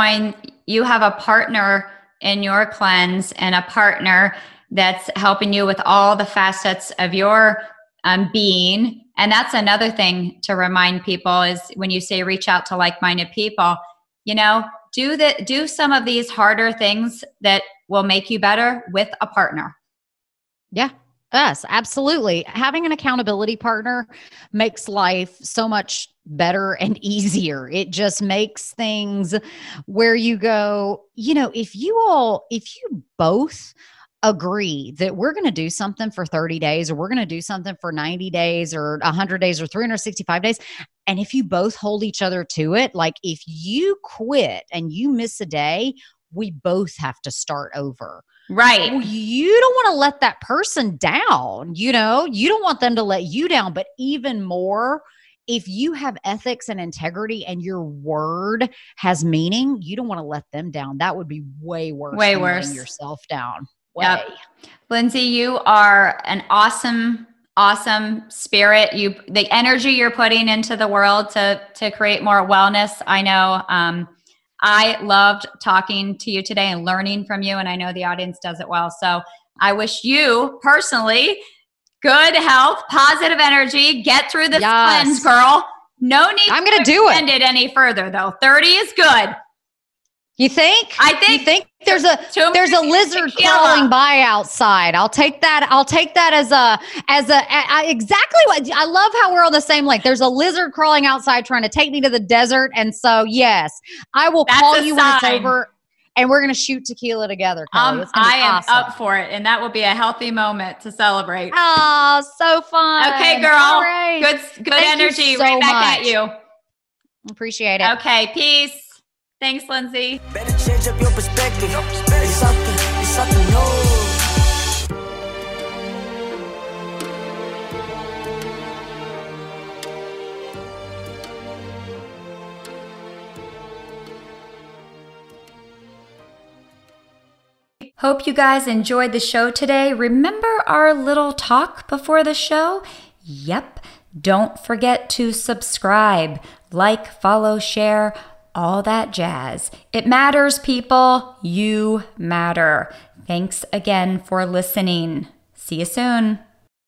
you have a partner in your cleanse and a partner that's helping you with all the facets of your being. And that's another thing to remind people is when you say reach out to like-minded people, you know, do some of these harder things that will make you better with a partner. Yeah. Yes, absolutely. Having an accountability partner makes life so much better and easier. It just makes things where you go, you know, if you both agree that we're going to do something for 30 days or we're going to do something for 90 days or 100 days or 365 days. And if you both hold each other to it, like if you quit and you miss a day, we both have to start over. Right. Well, you don't want to let that person down. You know, you don't want them to let you down, but even more, if you have ethics and integrity and your word has meaning, you don't want to let them down. That would be way worse than letting yourself down. Yep. Lindsay, you are an awesome spirit. The energy you're putting into the world to create more wellness. I know, I loved talking to you today and learning from you, and I know the audience does it well. So I wish you personally good health, positive energy, get through this cleanse, girl. No need to extend it any further though. 30 is good. You think? You think there's a lizard crawling by outside. I'll take that as exactly what I love how we're on the same link. There's a lizard crawling outside trying to take me to the desert. And so, yes, I will call you when it's over and we're going to shoot tequila together. Kelly. I am up for it. And that will be a healthy moment to celebrate. Oh, so fun. Okay, girl. All right. Good energy. Right back at you. Appreciate it. Okay, peace. Thanks, Lindsay. Better change up your perspective. It's something new. Hope you guys enjoyed the show today. Remember our little talk before the show? Yep. Don't forget to subscribe, like, follow, share, all that jazz. It matters, people. You matter. Thanks again for listening. See you soon.